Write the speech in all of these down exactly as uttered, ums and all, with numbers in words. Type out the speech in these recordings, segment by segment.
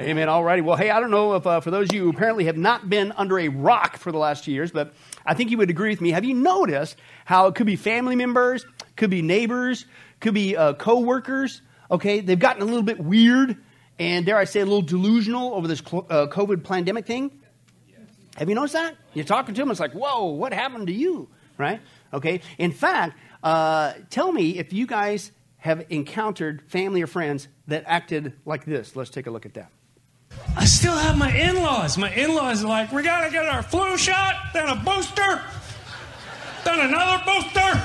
Amen. All righty. Well, hey, I don't know if uh, for those of you who apparently have not been under a rock for the last two years, but I think you would agree with me. Have you noticed how it could be family members, could be neighbors, could be uh, co-workers, okay? They've gotten a little bit weird and, dare I say, a little delusional over this cl- uh, COVID pandemic thing. Yes. Have you noticed that? You're talking to them, it's like, whoa, what happened to you, right? Okay. In fact, uh, tell me if you guys have encountered family or friends that acted like this. Let's take a look at that. I still have my in-laws. My in-laws are like, we got to get our flu shot, then a booster, then another booster.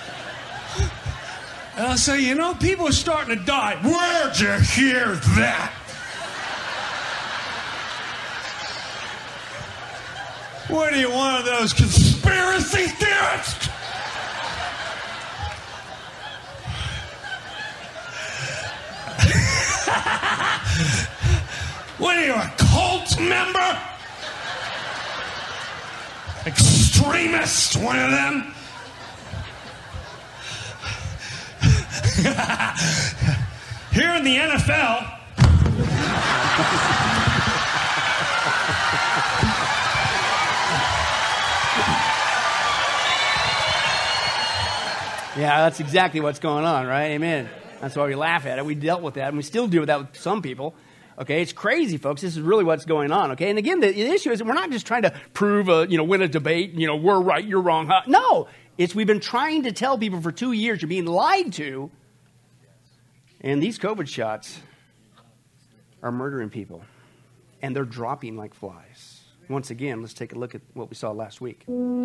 And I'll say, you know, people are starting to die. Where'd you hear that? What are you, one of those conspiracy theorists? What are you, a cult member? Extremist, one of them? Here in the N F L, yeah, that's exactly what's going on, right? Amen. That's why we laugh at it. We dealt with that, and we still deal with that with some people. Okay, it's crazy, folks. This is really what's going on. Okay, and again, the, the issue is we're not just trying to prove, a, you know, win a debate. You know, we're right, you're wrong. Huh? No, it's we've been trying to tell people for two years you're being lied to, and these COVID shots are murdering people, and they're dropping like flies. Once again, let's take a look at what we saw last week.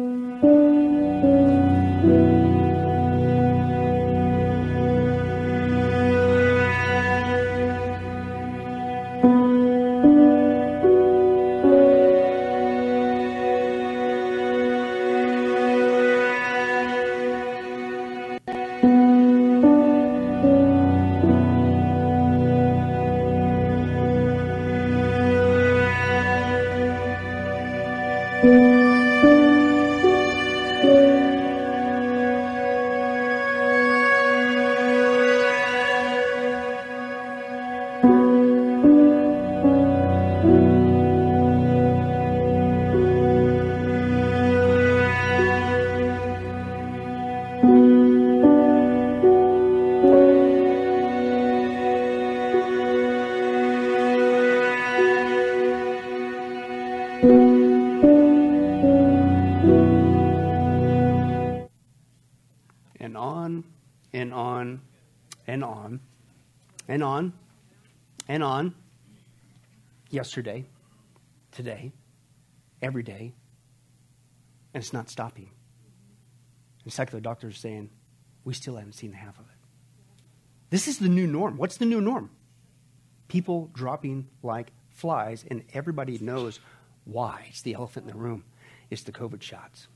And on and on and on and on and on. Yesterday, today, every day. And it's not stopping. And secular doctors are saying, we still haven't seen the half of it. This is the new norm. What's the new norm? People dropping like flies, and everybody knows why. It's the elephant in the room. It's the COVID shots.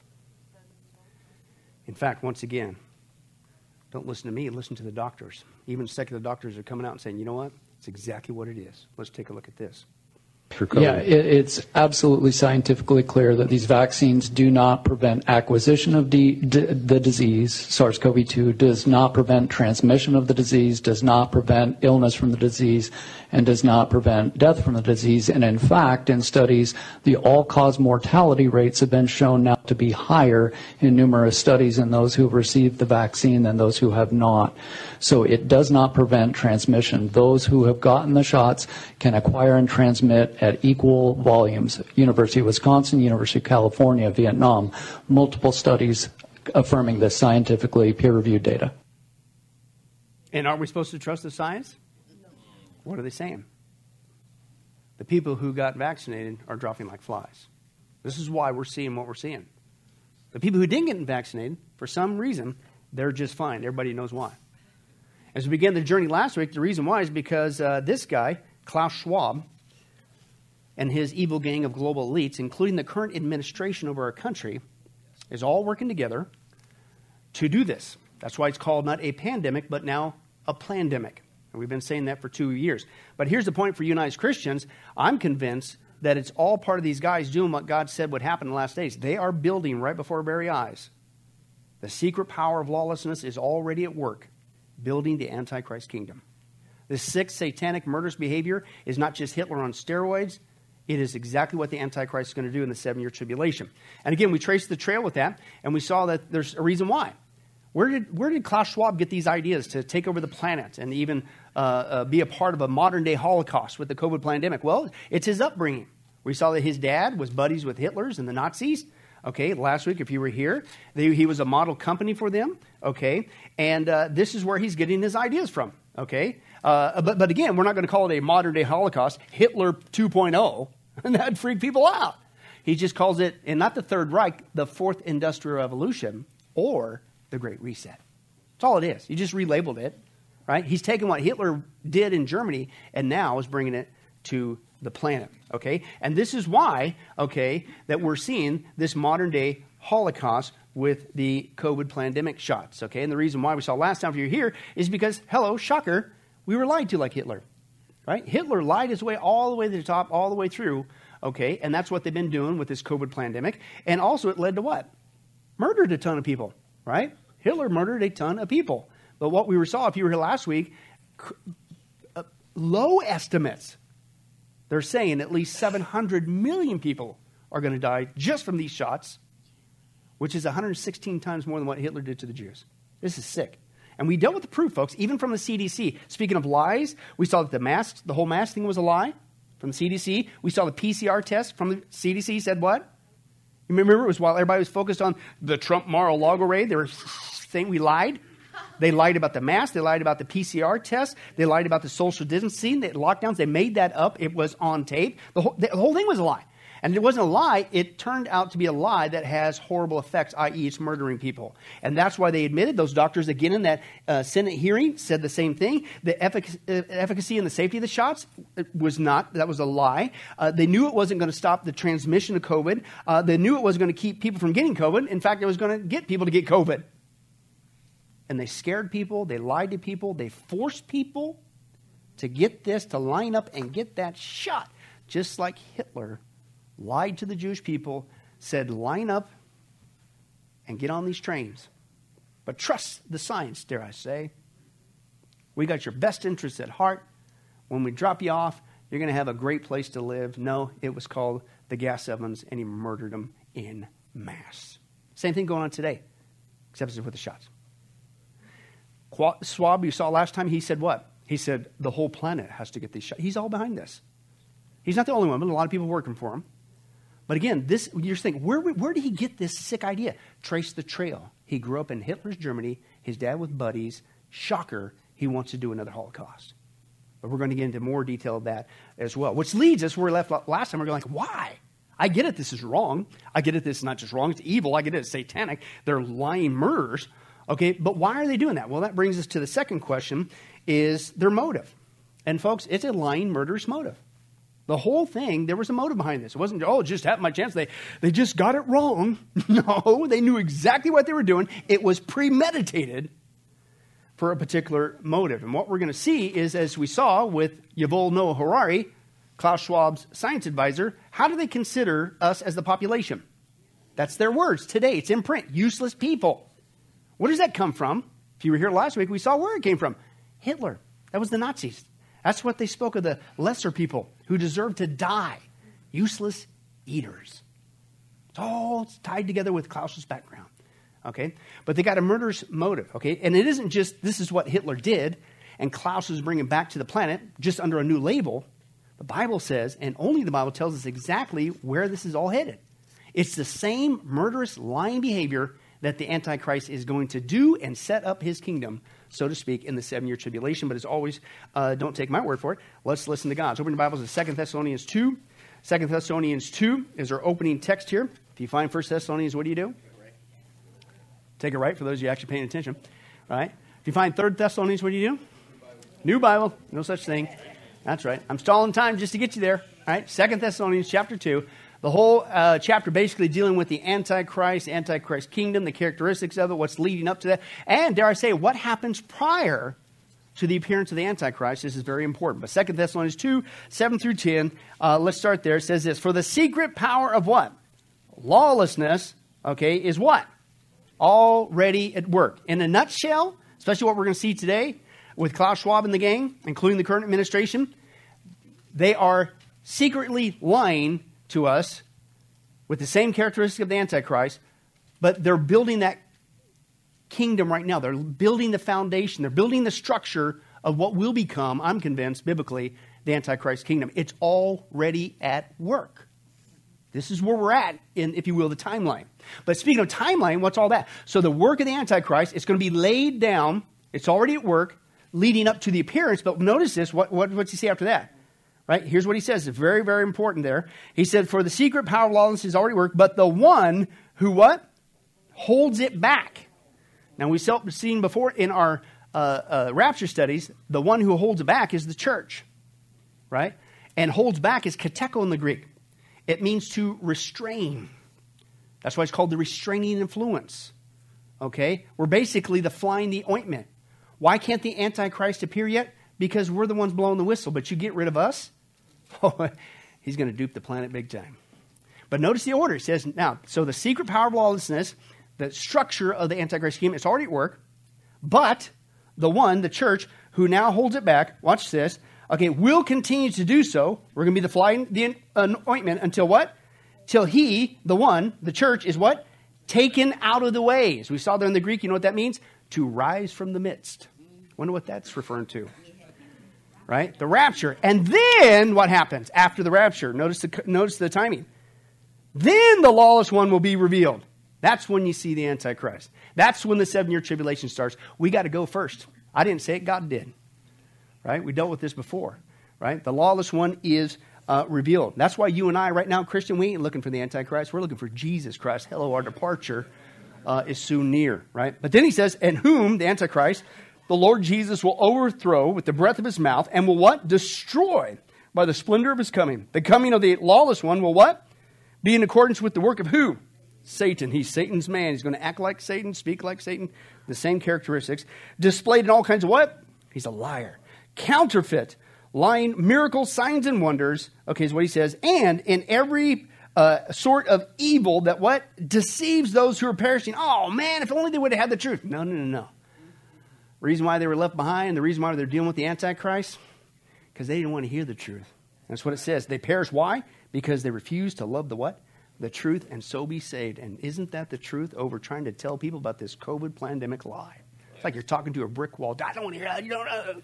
In fact, once again, don't listen to me, listen to the doctors. Even secular doctors are coming out and saying, you know what? It's exactly what it is. Let's take a look at this. Yeah, it, it's absolutely scientifically clear that these vaccines do not prevent acquisition of the, d- the disease. SARS-C o V two does not prevent transmission of the disease, does not prevent illness from the disease, and does not prevent death from the disease. And in fact, in studies, the all-cause mortality rates have been shown now to be higher in numerous studies in those who have received the vaccine than those who have not. So it does not prevent transmission. Those who have gotten the shots can acquire and transmit at equal volumes. University of Wisconsin, University of California, Vietnam, multiple studies affirming this scientifically peer-reviewed data. And aren't we supposed to trust the science? What are they saying? The people who got vaccinated are dropping like flies. This is why we're seeing what we're seeing. The people who didn't get vaccinated, for some reason, they're just fine. Everybody knows why. As we began the journey last week, the reason why is because uh, this guy, Klaus Schwab, and his evil gang of global elites, including the current administration over our country, is all working together to do this. That's why it's called not a pandemic, but now a plandemic. And we've been saying that for two years. But here's the point for you and I as Christians. I'm convinced that it's all part of these guys doing what God said would happen in the last days. They are building right before our very eyes. The secret power of lawlessness is already at work, building the Antichrist kingdom. This sick, satanic, murderous behavior is not just Hitler on steroids. It is exactly what the Antichrist is going to do in the seven-year tribulation. And again, we traced the trail with that, and we saw that there's a reason why. Where did where did Klaus Schwab get these ideas to take over the planet and even uh, uh, be a part of a modern-day Holocaust with the COVID pandemic? Well, it's his upbringing. We saw that his dad was buddies with Hitler's and the Nazis. Okay, last week, if you were here, they, he was a model company for them. Okay, and uh, this is where he's getting his ideas from. Okay, uh, but, but again, we're not going to call it a modern-day Holocaust, Hitler two point oh, and that'd freak people out. He just calls it, and not the Third Reich, the Fourth Industrial Revolution, or the Great Reset. That's all it is. He just relabeled it, right? He's taken what Hitler did in Germany and now is bringing it to the planet, okay? And this is why, okay, that we're seeing this modern-day Holocaust with the COVID pandemic shots, okay? And the reason why we saw last time if you're here is because, hello, shocker, we were lied to like Hitler, right? Hitler lied his way all the way to the top, all the way through, okay? And that's what they've been doing with this COVID pandemic. And also it led to what? Murdered a ton of people. Right? Hitler murdered a ton of people. But what we saw, if you were here last week, uh, low estimates. They're saying at least seven hundred million people are going to die just from these shots, which is one hundred sixteen times more than what Hitler did to the Jews. This is sick. And we dealt with the proof, folks, even from the C D C. Speaking of lies, we saw that the mask, the whole mask thing was a lie from the C D C. We saw the P C R test from the C D C said what? You remember, it was while everybody was focused on the Trump Mar-a-Lago raid, they were saying we lied. They lied about the mask. They lied about the P C R test. They lied about the social distancing, the lockdowns. They made that up. It was on tape. The whole, the whole thing was a lie. And it wasn't a lie. It turned out to be a lie that has horrible effects, that is it's murdering people. And that's why they admitted, those doctors, again, in that uh, Senate hearing, said the same thing. The effic- uh, efficacy and the safety of the shots was not, that was a lie. Uh, they knew it wasn't going to stop the transmission of COVID. Uh, they knew it wasn't going to keep people from getting COVID. In fact, it was going to get people to get COVID. And they scared people. They lied to people. They forced people to get this, to line up and get that shot, just like Hitler lied to the Jewish people, said line up and get on these trains. But trust the science, dare I say. We got your best interests at heart. When we drop you off, you're going to have a great place to live. No, it was called the gas ovens, and he murdered them in mass. Same thing going on today, except it's with the shots. Schwab, you saw last time, he said what? He said the whole planet has to get these shots. He's all behind this. He's not the only one, but a lot of people working for him. But again, this you're thinking, where, where did he get this sick idea? Trace the trail. He grew up in Hitler's Germany. His dad with buddies. Shocker, he wants to do another Holocaust. But we're going to get into more detail of that as well. Which leads us where we left last time. We're going like, why? I get it, this is wrong. I get it, this is not just wrong, it's evil. I get it, it's satanic. They're lying murderers. Okay, but why are they doing that? Well, that brings us to the second question, is their motive. And folks, it's a lying, murderous motive. The whole thing, there was a motive behind this. It wasn't, oh, just happened by chance. They, they just got it wrong. No, they knew exactly what they were doing. It was premeditated for a particular motive. And what we're going to see is, as we saw with Yuval Noah Harari, Klaus Schwab's science advisor, how do they consider us as the population? That's their words today. It's in print. Useless people. Where does that come from? If you were here last week, we saw where it came from. Hitler. That was the Nazis. That's what they spoke of, the lesser people who deserve to die. Useless eaters. It's all tied together with Klaus's background. Okay? But they got a murderous motive. Okay? And it isn't just this is what Hitler did and Klaus is bringing back to the planet just under a new label. The Bible says, and only the Bible tells us exactly where this is all headed. It's the same murderous, lying behavior that the Antichrist is going to do and set up his kingdom, so to speak, in the seven-year tribulation. But as always, uh, don't take my word for it. Let's listen to God's. Open your Bibles to Second Thessalonians two. Second Thessalonians two is our opening text here. If you find First Thessalonians, what do you do? Take it right, for those of you actually paying attention. Right? If you find Third Thessalonians, what do you do? New Bible. No such thing. That's right. I'm stalling time just to get you there. All right? Second Thessalonians chapter two. The whole uh, chapter basically dealing with the Antichrist, Antichrist kingdom, the characteristics of it, what's leading up to that, and dare I say, what happens prior to the appearance of the Antichrist. This is very important. But Second Thessalonians two, seven through ten, uh, let's start there. It says this, for the secret power of what? Lawlessness, okay, is what? Already at work. In a nutshell, especially what we're going to see today, with Klaus Schwab and the gang, including the current administration, they are secretly lying to us with the same characteristic of the Antichrist, but they're building that kingdom right now. They're building the foundation. They're building the structure of what will become, I'm convinced, biblically, the Antichrist kingdom. It's already at work. This is where we're at in, if you will, the timeline. But speaking of timeline, what's all that? So the work of the Antichrist is going to be laid down. It's already at work, leading up to the appearance. But notice this. What, what, what's he say after that? Right? Here's what he says. It's very, very important there. He said, for the secret power of lawlessness is already worked, but the one who what? Holds it back. Now, we've seen before in our uh, uh, rapture studies, the one who holds it back is the church. Right? And holds back is kateko in the Greek. It means to restrain. That's why it's called the restraining influence. Okay? We're basically the flying the ointment. Why can't the Antichrist appear yet? Because we're the ones blowing the whistle. But you get rid of us, oh, he's going to dupe the planet big time. But notice the order. It says, now, so the secret power of lawlessness, the structure of the Antichrist scheme, it's already at work. But the one, the church, who now holds it back, watch this, okay, will continue to do so. We're going to be the flying the ointment until what? Till he, the one, the church, is what? Taken out of the way. As we saw there in the Greek, you know what that means? To rise from the midst. Wonder what that's referring to. Right? The rapture. And then what happens after the rapture? Notice the, notice the timing. Then the lawless one will be revealed. That's when you see the Antichrist. That's when the seven-year tribulation starts. We got to go first. I didn't say it. God did. Right? We dealt with this before. Right? The lawless one is uh, revealed. That's why you and I right now, Christian, we ain't looking for the Antichrist. We're looking for Jesus Christ. Hello, our departure uh, is soon near. Right? But then he says, and whom, the Antichrist, the Lord Jesus will overthrow with the breath of his mouth and will what? Destroy by the splendor of his coming. The coming of the lawless one will what? Be in accordance with the work of who? Satan. He's Satan's man. He's going to act like Satan, speak like Satan. The same characteristics. Displayed in all kinds of what? He's a liar. Counterfeit. Lying, miracles, signs, and wonders. Okay, is what he says. And in every uh, sort of evil that what? Deceives those who are perishing. Oh, man, if only they would have had the truth. No, no, no, no. Reason why they were left behind, the reason why they're dealing with the Antichrist, because they didn't want to hear the truth. That's what it says. They perish. Why? Because they refuse to love the what? The truth, and so be saved. And isn't that the truth over trying to tell people about this COVID pandemic lie? It's like you're talking to a brick wall. I don't want to hear that. You don't know.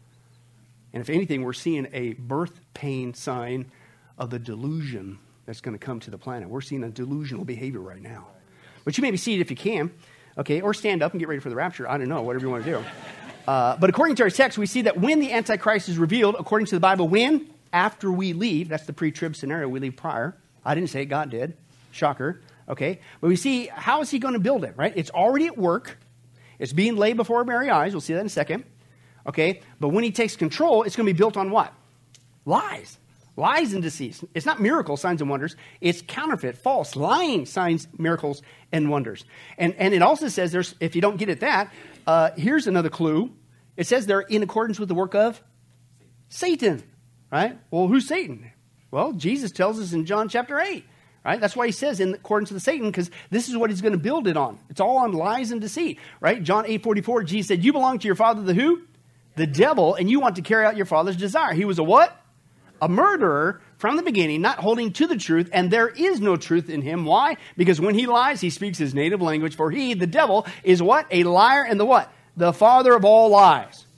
And if anything, we're seeing a birth pain sign of the delusion that's going to come to the planet. We're seeing a delusional behavior right now. But you maybe see it if you can. Okay, or stand up and get ready for the rapture. I don't know, whatever you want to do. Uh, but according to our text, we see that when the Antichrist is revealed, according to the Bible, when? After we leave. That's the pre-trib scenario. We leave prior. I didn't say it. God did. Shocker. Okay, but we see, how is he going to build it, right? It's already at work. It's being laid before our very eyes. We'll see that in a second. Okay, but when he takes control, it's going to be built on what? Lies. Lies and deceit. It's not miracles, signs, and wonders. It's counterfeit, false, lying signs, miracles, and wonders. And and it also says, there's, if you don't get at that, uh, here's another clue. It says they're in accordance with the work of Satan, right? Well, who's Satan? Well, Jesus tells us in John chapter eight, right? That's why he says in accordance with Satan, because this is what he's going to build it on. It's all on lies and deceit, right? John eight forty-four, Jesus said, you belong to your father, the who? The devil, and you want to carry out your father's desire. He was a what? A murderer from the beginning, not holding to the truth, and there is no truth in him. Why? Because when he lies, he speaks his native language, for he, the devil, is what? A liar and the what? The father of all lies.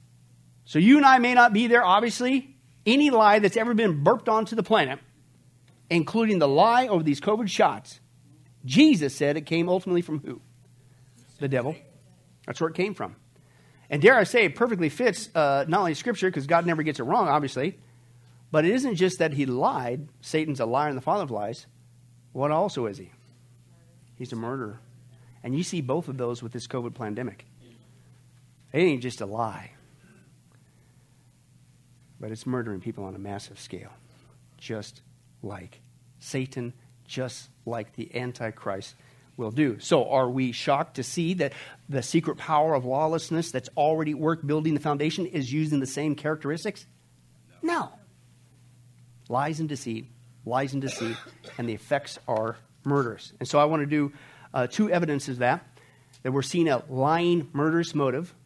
So you and I may not be there, obviously. Any lie that's ever been burped onto the planet, including the lie over these COVID shots, Jesus said it came ultimately from who? The devil. That's where it came from. And dare I say, it perfectly fits uh, not only Scripture, because God never gets it wrong, obviously, but it isn't just that he lied. Satan's a liar and the father of lies. What also is he? He's a murderer. And you see both of those with this COVID pandemic. It ain't just a lie. But it's murdering people on a massive scale. Just like Satan, just like the Antichrist will do. So are we shocked to see that the secret power of lawlessness that's already at work building the foundation is using the same characteristics? No. no. Lies and deceit, lies and deceit, and the effects are murderous. And so I want to do uh, two evidences of that, that we're seeing a lying, murderous motive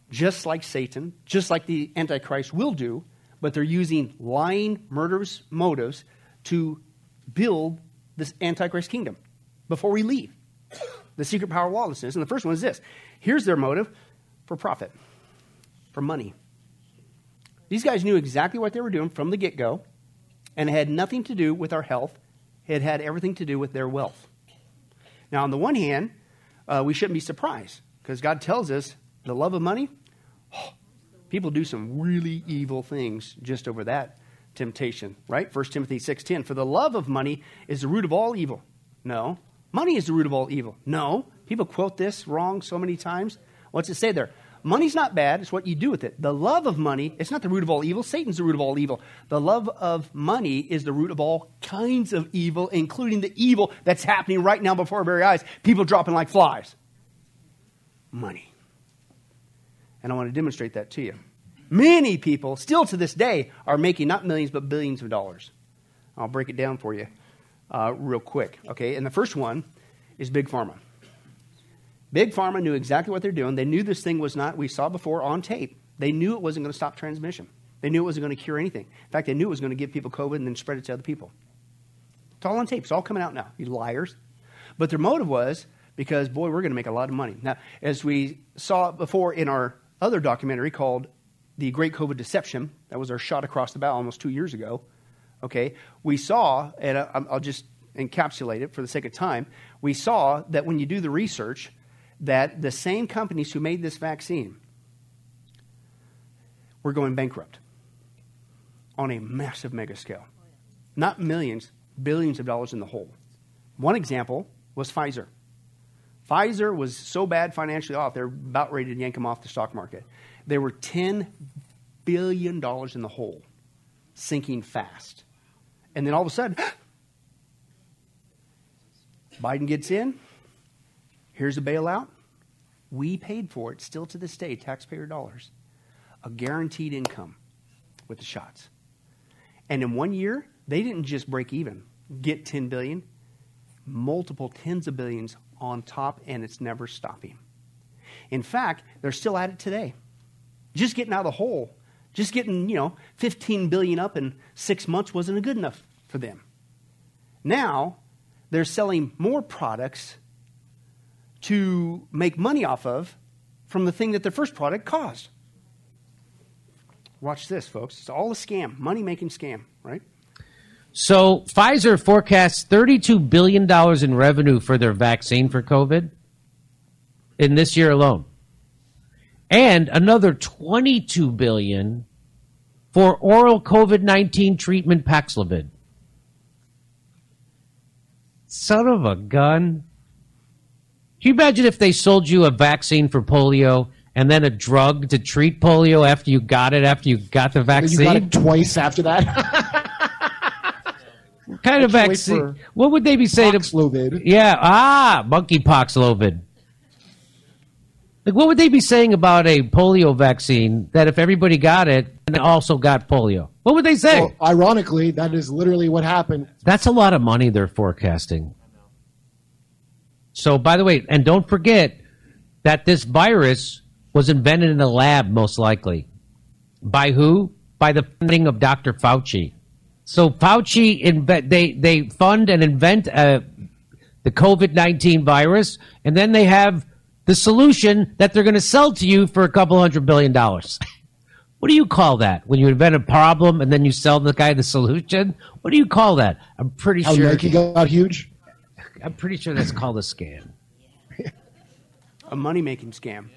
just like Satan, just like the Antichrist will do, but they're using lying, murderous motives to build this Antichrist kingdom before we leave. The secret power of lawlessness. And the first one is this. Here's their motive: for profit, for money. These guys knew exactly what they were doing from the get-go, and it had nothing to do with our health. It had everything to do with their wealth. Now, on the one hand, uh, we shouldn't be surprised, because God tells us the love of money, oh, people do some really evil things just over that temptation, right? First Timothy six ten, for the love of money is the root of all evil. No. Money is the root of all evil. No. People quote this wrong so many times. What's it say there? Money's not bad. It's what you do with it. The love of money, it's not the root of all evil. Satan's the root of all evil. The love of money is the root of all kinds of evil, including the evil that's happening right now before our very eyes. People dropping like flies. Money. And I want to demonstrate that to you. Many people, still to this day, are making not millions, but billions of dollars. I'll break it down for you uh, real quick. Okay, and the first one is Big Pharma. Big Pharma knew exactly what they're doing. They knew this thing was not, we saw before on tape, they knew it wasn't going to stop transmission. They knew it wasn't going to cure anything. In fact, they knew it was going to give people COVID and then spread it to other people. It's all on tape. It's all coming out now, you liars. But their motive was, because, boy, we're going to make a lot of money. Now, as we saw before in our other documentary called The Great COVID Deception, that was our shot across the bow almost two years ago, okay, we saw, and I'll just encapsulate it for the sake of time, we saw that when you do the research, that the same companies who made this vaccine were going bankrupt on a massive mega scale. Not millions, billions of dollars in the hole. One example was Pfizer. Pfizer was so bad financially off, they're about ready to yank them off the stock market. They were ten billion dollars in the hole, sinking fast. And then all of a sudden, Biden gets in. Here's a bailout. We paid for it, still to this day, taxpayer dollars. A guaranteed income with the shots. And in one year, they didn't just break even, get ten billion dollars, multiple tens of billions on top, and it's never stopping. In fact, they're still at it today. Just getting out of the hole, just getting, you know, fifteen billion dollars up in six months wasn't good enough for them. Now, they're selling more products to make money off of from the thing that their first product caused. Watch this, folks. It's all a scam, money-making scam, right? So Pfizer forecasts thirty-two billion dollars in revenue for their vaccine for COVID in this year alone. And another twenty-two billion dollars for oral COVID nineteen treatment Paxlovid. Son of a gun. Can you imagine if they sold you a vaccine for polio and then a drug to treat polio after you got it, after you got the vaccine? You got it twice after that? What kind of vaccine? What would they be saying? Paxlovid. Yeah, ah, monkeypox lovid. Like, what would they be saying about a polio vaccine that if everybody got it, and they also got polio? What would they say? Well, ironically, that is literally what happened. That's a lot of money they're forecasting. So, by the way, and don't forget that this virus was invented in a lab, most likely. By who? By the funding of Doctor Fauci. So Fauci, inve- they, they fund and invent uh, the COVID nineteen virus, and then they have the solution that they're going to sell to you for a couple hundred billion dollars. What do you call that? When you invent a problem and then you sell the guy the solution? What do you call that? I'm pretty How sure. Nike got huge? I'm pretty sure that's called a scam. A money-making scam.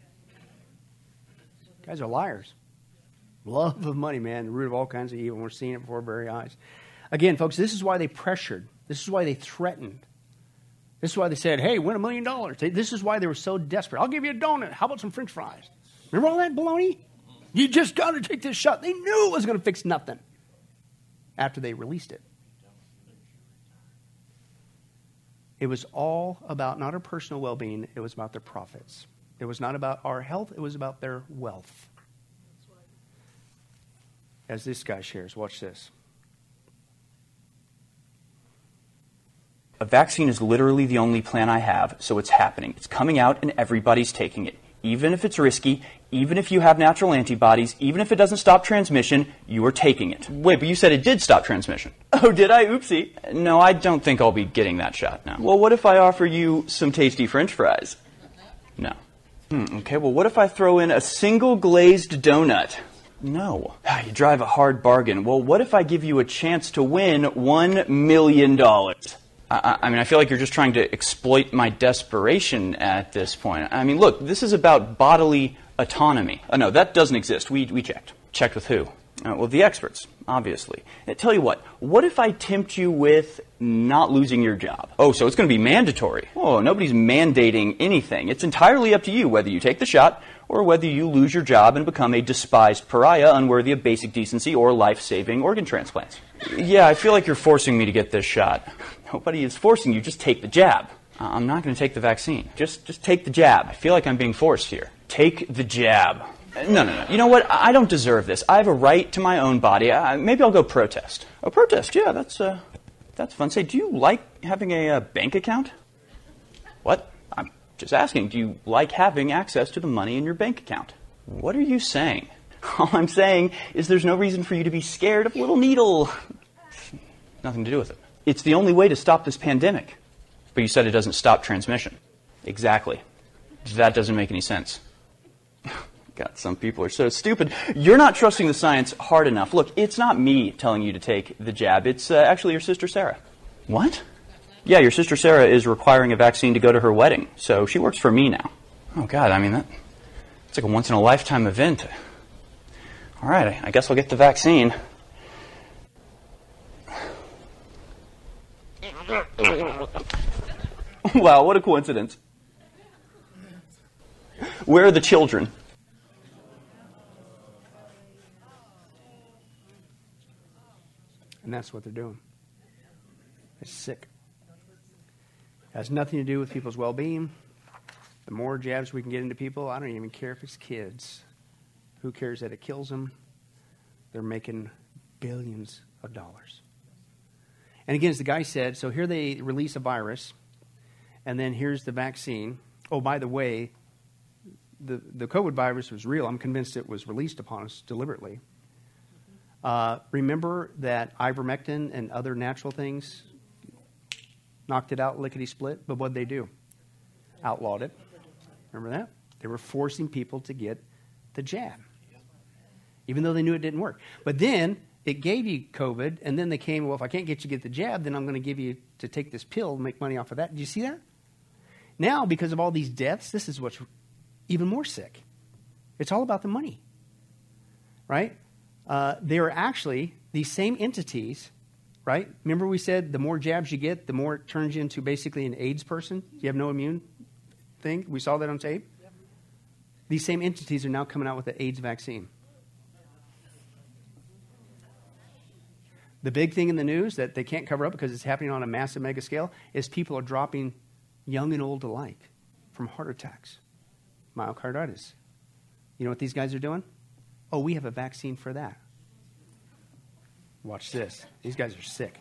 Guys are liars. Love of money, man, the root of all kinds of evil. And we're seeing it before our very eyes. Again, folks, this is why they pressured. This is why they threatened. This is why they said, hey, win a million dollars. This is why they were so desperate. I'll give you a donut. How about some French fries? Remember all that baloney? You just got to take this shot. They knew it was going to fix nothing after they released it. It was all about not our personal well-being. It was about their profits. It was not about our health. It was about their wealth. As this guy shares, watch this. A vaccine is literally the only plan I have, so it's happening. It's coming out and everybody's taking it. even if it's risky, even if you have natural antibodies, even if it doesn't stop transmission, you are taking it. Wait, but you said it did stop transmission. Oh, did I? Oopsie. No, I don't think I'll be getting that shot now. Well, what if I offer you some tasty French fries? No. Hmm, okay, well, what if I throw in a single glazed donut? No. You drive a hard bargain. Well, what if I give you a chance to win one million dollars? I, I mean, I feel like you're just trying to exploit my desperation at this point. I mean, look, this is about bodily autonomy. Oh, no, that doesn't exist. We, we checked. Checked with who? Uh, well, the experts, obviously. I tell you what, what if I tempt you with not losing your job? Oh, so it's going to be mandatory. Oh, nobody's mandating anything. It's entirely up to you whether you take the shot or whether you lose your job and become a despised pariah unworthy of basic decency or life-saving organ transplants. Yeah, I feel like you're forcing me to get this shot. Nobody is forcing you. Just take the jab. Uh, I'm not going to take the vaccine. Just, just take the jab. I feel like I'm being forced here. Take the jab. No, no, no. You know what? I don't deserve this. I have a right to my own body. I, maybe I'll go protest. Oh, protest? Yeah, that's uh, that's fun. Say, do you like having a uh, bank account? What? I'm just asking. Do you like having access to the money in your bank account? What are you saying? All I'm saying is there's no reason for you to be scared of a little needle. Nothing to do with it. It's the only way to stop this pandemic. But you said it doesn't stop transmission. Exactly. That doesn't make any sense. God, some people are so stupid. You're not trusting the science hard enough. Look, it's not me telling you to take the jab. It's uh, actually your sister Sarah. What? Yeah, your sister Sarah is requiring a vaccine to go to her wedding, so she works for me now. Oh, God, I mean, that it's like a once-in-a-lifetime event. All right, I, I guess I'll get the vaccine. Wow, what a coincidence. Where are the children? And that's what they're doing. It's sick. It has nothing to do with people's well-being. The more jabs we can get into people, I don't even care if it's kids. Who cares that it kills them? They're making billions of dollars. And again, as the guy said, so here they release a virus, and then here's the vaccine. Oh, by the way, the, the COVID virus was real. I'm convinced it was released upon us deliberately. Uh, remember that ivermectin and other natural things knocked it out lickety-split? But what did they do? Outlawed it. Remember that? They were forcing people to get the jab, even though they knew it didn't work. But then it gave you COVID, and then they came, well, if I can't get you to get the jab, then I'm going to give you to take this pill and make money off of that. Did you see that? Now, because of all these deaths, this is what's even more sick. It's all about the money, right? Uh, they're actually these same entities, right? Remember we said the more jabs you get, the more it turns you into basically an AIDS person? You have no immune thing? We saw that on tape? Yep. These same entities are now coming out with the AIDS vaccine. The big thing in the news that they can't cover up because it's happening on a massive mega scale is people are dropping young and old alike from heart attacks, myocarditis. You know what these guys are doing? Oh, we have a vaccine for that. Watch this. These guys are sick.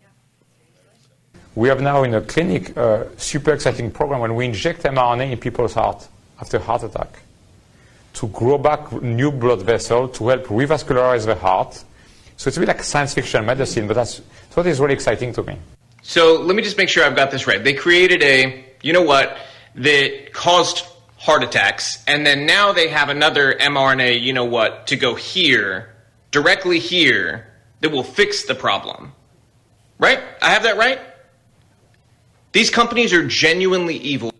We have now in a clinic a super exciting program when we inject mRNA in people's heart after heart attack to grow back new blood vessels to help revascularize the heart. So it's a bit like science fiction medicine, but that's what is really exciting to me. So let me just make sure I've got this right. They created a, you know what, that caused heart attacks, and then now they have another mRNA, you know what, to go here, directly here, that will fix the problem. Right? I have that right? These companies are genuinely evil.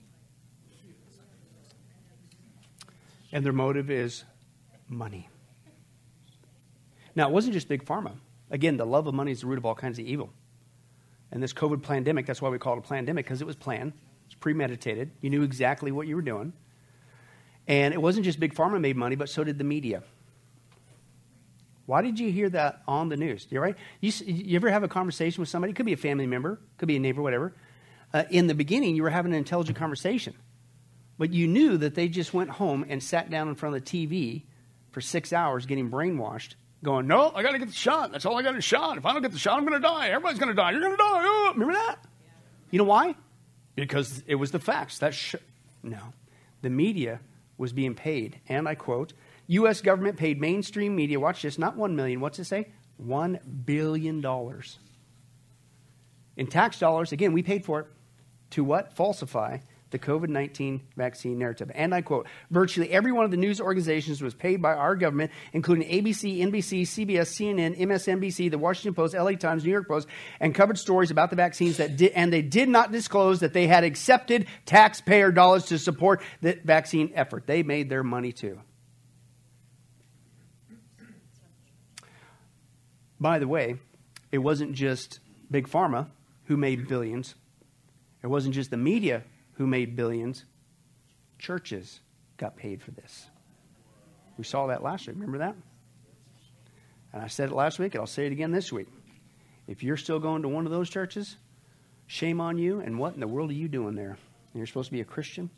And their motive is money. Now, it wasn't just Big Pharma. Again, the love of money is the root of all kinds of evil. And this COVID pandemic, that's why we call it a pandemic, because it was planned. It was premeditated. You knew exactly what you were doing. And it wasn't just Big Pharma made money, but so did the media. Why did you hear that on the news? You right? You, you ever have a conversation with somebody? It could be a family member, could be a neighbor, whatever. Uh, in the beginning, you were having an intelligent conversation. But you knew that they just went home and sat down in front of the T V for six hours getting brainwashed, going, no, I got to get the shot. That's all I got is shot. If I don't get the shot, I'm going to die. Everybody's going to die. You're going to die. Oh. Remember that? You know why? Because it was the facts. That sh- No. The media was being paid, and I quote, U S government paid mainstream media, watch this, not one million, what's it say? One billion dollars. In tax dollars, again, we paid for it. To what? Falsify the COVID nineteen vaccine narrative. And I quote, virtually every one of the news organizations was paid by our government, including A B C, N B C, C B S, C N N, M S N B C, The Washington Post, L A Times, New York Post, and covered stories about the vaccines that did, and they did not disclose that they had accepted taxpayer dollars to support the vaccine effort. They made their money too. By the way, it wasn't just Big Pharma who made billions. It wasn't just the media who made billions. Churches got paid for this. We saw that last week. Remember that? And I said it last week, and I'll say it again this week. If you're still going to one of those churches, shame on you, and what in the world are you doing there? You're supposed to be a Christian?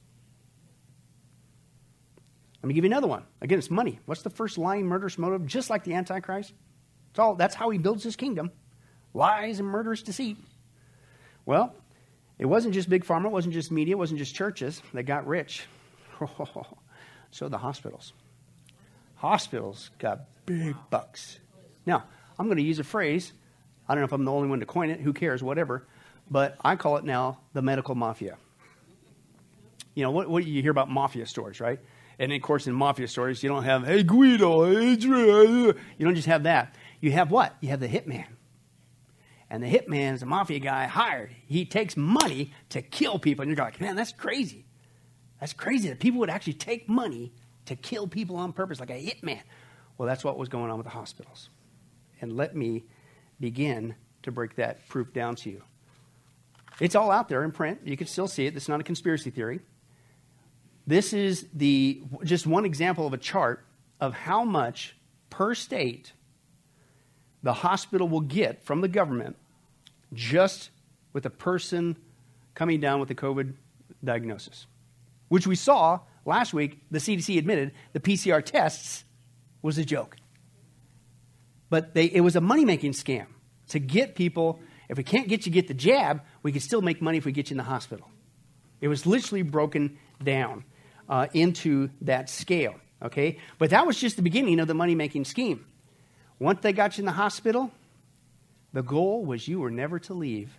Let me give you another one. Again, it's money. What's the first lying, murderous motive? Just like the Antichrist. It's all, that's how he builds his kingdom. Lies and murderous deceit. Well, it wasn't just Big Pharma, it wasn't just media, it wasn't just churches that got rich. So the hospitals. Hospitals got big bucks. Now, I'm going to use a phrase. I don't know if I'm the only one to coin it. Who cares? Whatever. But I call it now the medical mafia. You know, what, what you hear about mafia stories, right? And, of course, in mafia stories, you don't have, hey, Guido, hey, Adrian. You don't just have that. You have what? You have the hitman. And the hitman is a mafia guy hired. He takes money to kill people. And you're like, man, that's crazy. That's crazy that people would actually take money to kill people on purpose, like a hitman. Well, that's what was going on with the hospitals. And let me begin to break that proof down to you. It's all out there in print. You can still see it. This is not a conspiracy theory. This is the just one example of a chart of how much per state the hospital will get from the government just with a person coming down with the COVID diagnosis, which we saw last week. The C D C admitted the P C R tests was a joke. But they, it was a money-making scam to get people. If we can't get you get the jab, we can still make money if we get you in the hospital. It was literally broken down uh, into that scale, okay? But that was just the beginning of the money-making scheme. Once they got you in the hospital, the goal was you were never to leave.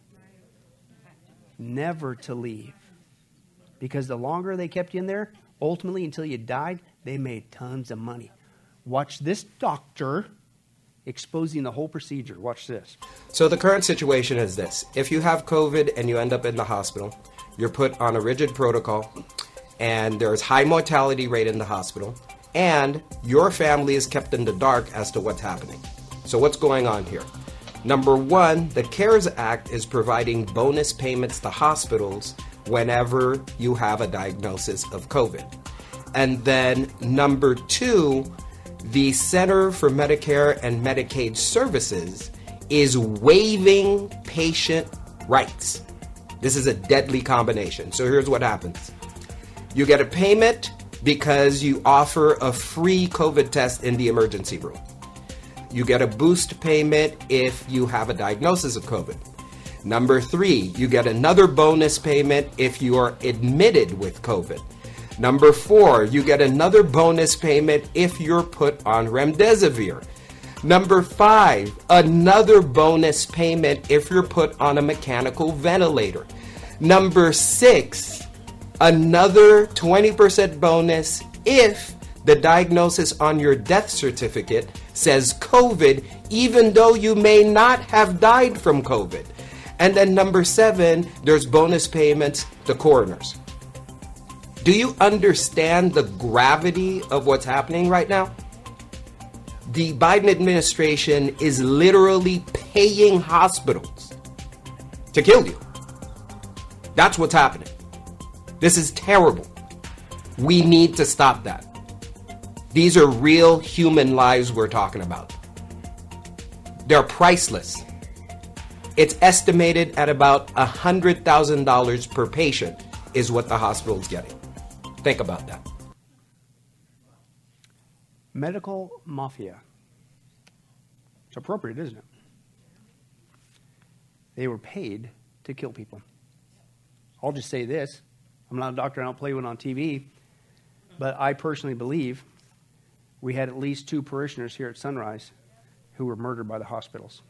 Never to leave. Because the longer they kept you in there, ultimately until you died, they made tons of money. Watch this doctor exposing the whole procedure. Watch this. So the current situation is this. If you have COVID and you end up in the hospital, you're put on a rigid protocol, and there's high mortality rate in the hospital, and your family is kept in the dark as to what's happening. So what's going on here? Number one, the CARES Act is providing bonus payments to hospitals whenever you have a diagnosis of COVID. And then number two, the Center for Medicare and Medicaid Services is waiving patient rights. This is a deadly combination. So here's what happens. You get a payment because you offer a free COVID test in the emergency room. You get a boost payment if you have a diagnosis of COVID. Number three, you get another bonus payment if you are admitted with COVID. Number four, you get another bonus payment if you're put on remdesivir. Number five, another bonus payment if you're put on a mechanical ventilator. Number six, another twenty percent bonus if the diagnosis on your death certificate says COVID, even though you may not have died from COVID. And then number seven, there's bonus payments to coroners. Do you understand the gravity of what's happening right now? The Biden administration is literally paying hospitals to kill you. That's what's happening. This is terrible. We need to stop that. These are real human lives we're talking about. They're priceless. It's estimated at about one hundred thousand dollars per patient is what the hospital is getting. Think about that. Medical mafia. It's appropriate, isn't it? They were paid to kill people. I'll just say this. I'm not a doctor. I don't play one on T V. But I personally believe we had at least two parishioners here at Sunrise who were murdered by the hospitals.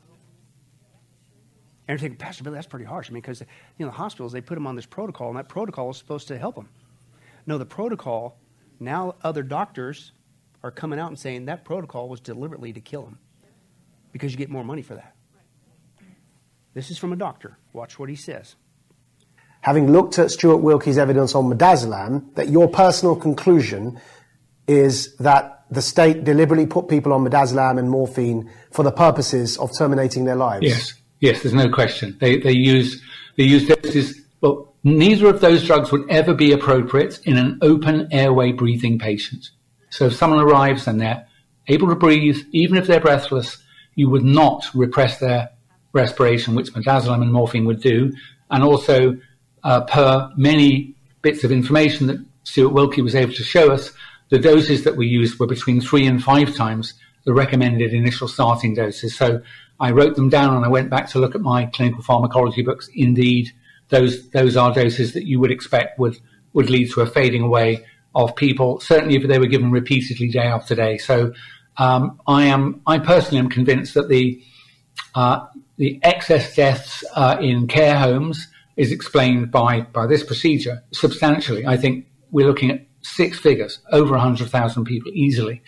And you're thinking, Pastor Billy, that's pretty harsh. I mean, because, you know, the hospitals, they put them on this protocol, and that protocol is supposed to help them. No, the protocol, now other doctors are coming out and saying that protocol was deliberately to kill them because you get more money for that. This is from a doctor. Watch what he says. Having looked at Stuart Wilkie's evidence on midazolam, that your personal conclusion is that the state deliberately put people on midazolam and morphine for the purposes of terminating their lives? Yes, yes, there's no question. They they use they use doses. Well, neither of those drugs would ever be appropriate in an open airway breathing patient. So if someone arrives and they're able to breathe, even if they're breathless, you would not repress their respiration, which midazolam and morphine would do. And also, uh, per many bits of information that Stuart Wilkie was able to show us, the doses that we used were between three and five times the recommended initial starting doses. So I wrote them down and I went back to look at my clinical pharmacology books. Indeed, those those are doses that you would expect would, would lead to a fading away of people, certainly if they were given repeatedly day after day. So um, I am, I personally am convinced that the uh, the excess deaths uh, in care homes is explained by, by this procedure substantially. I think we're looking at six figures, over one hundred thousand people easily.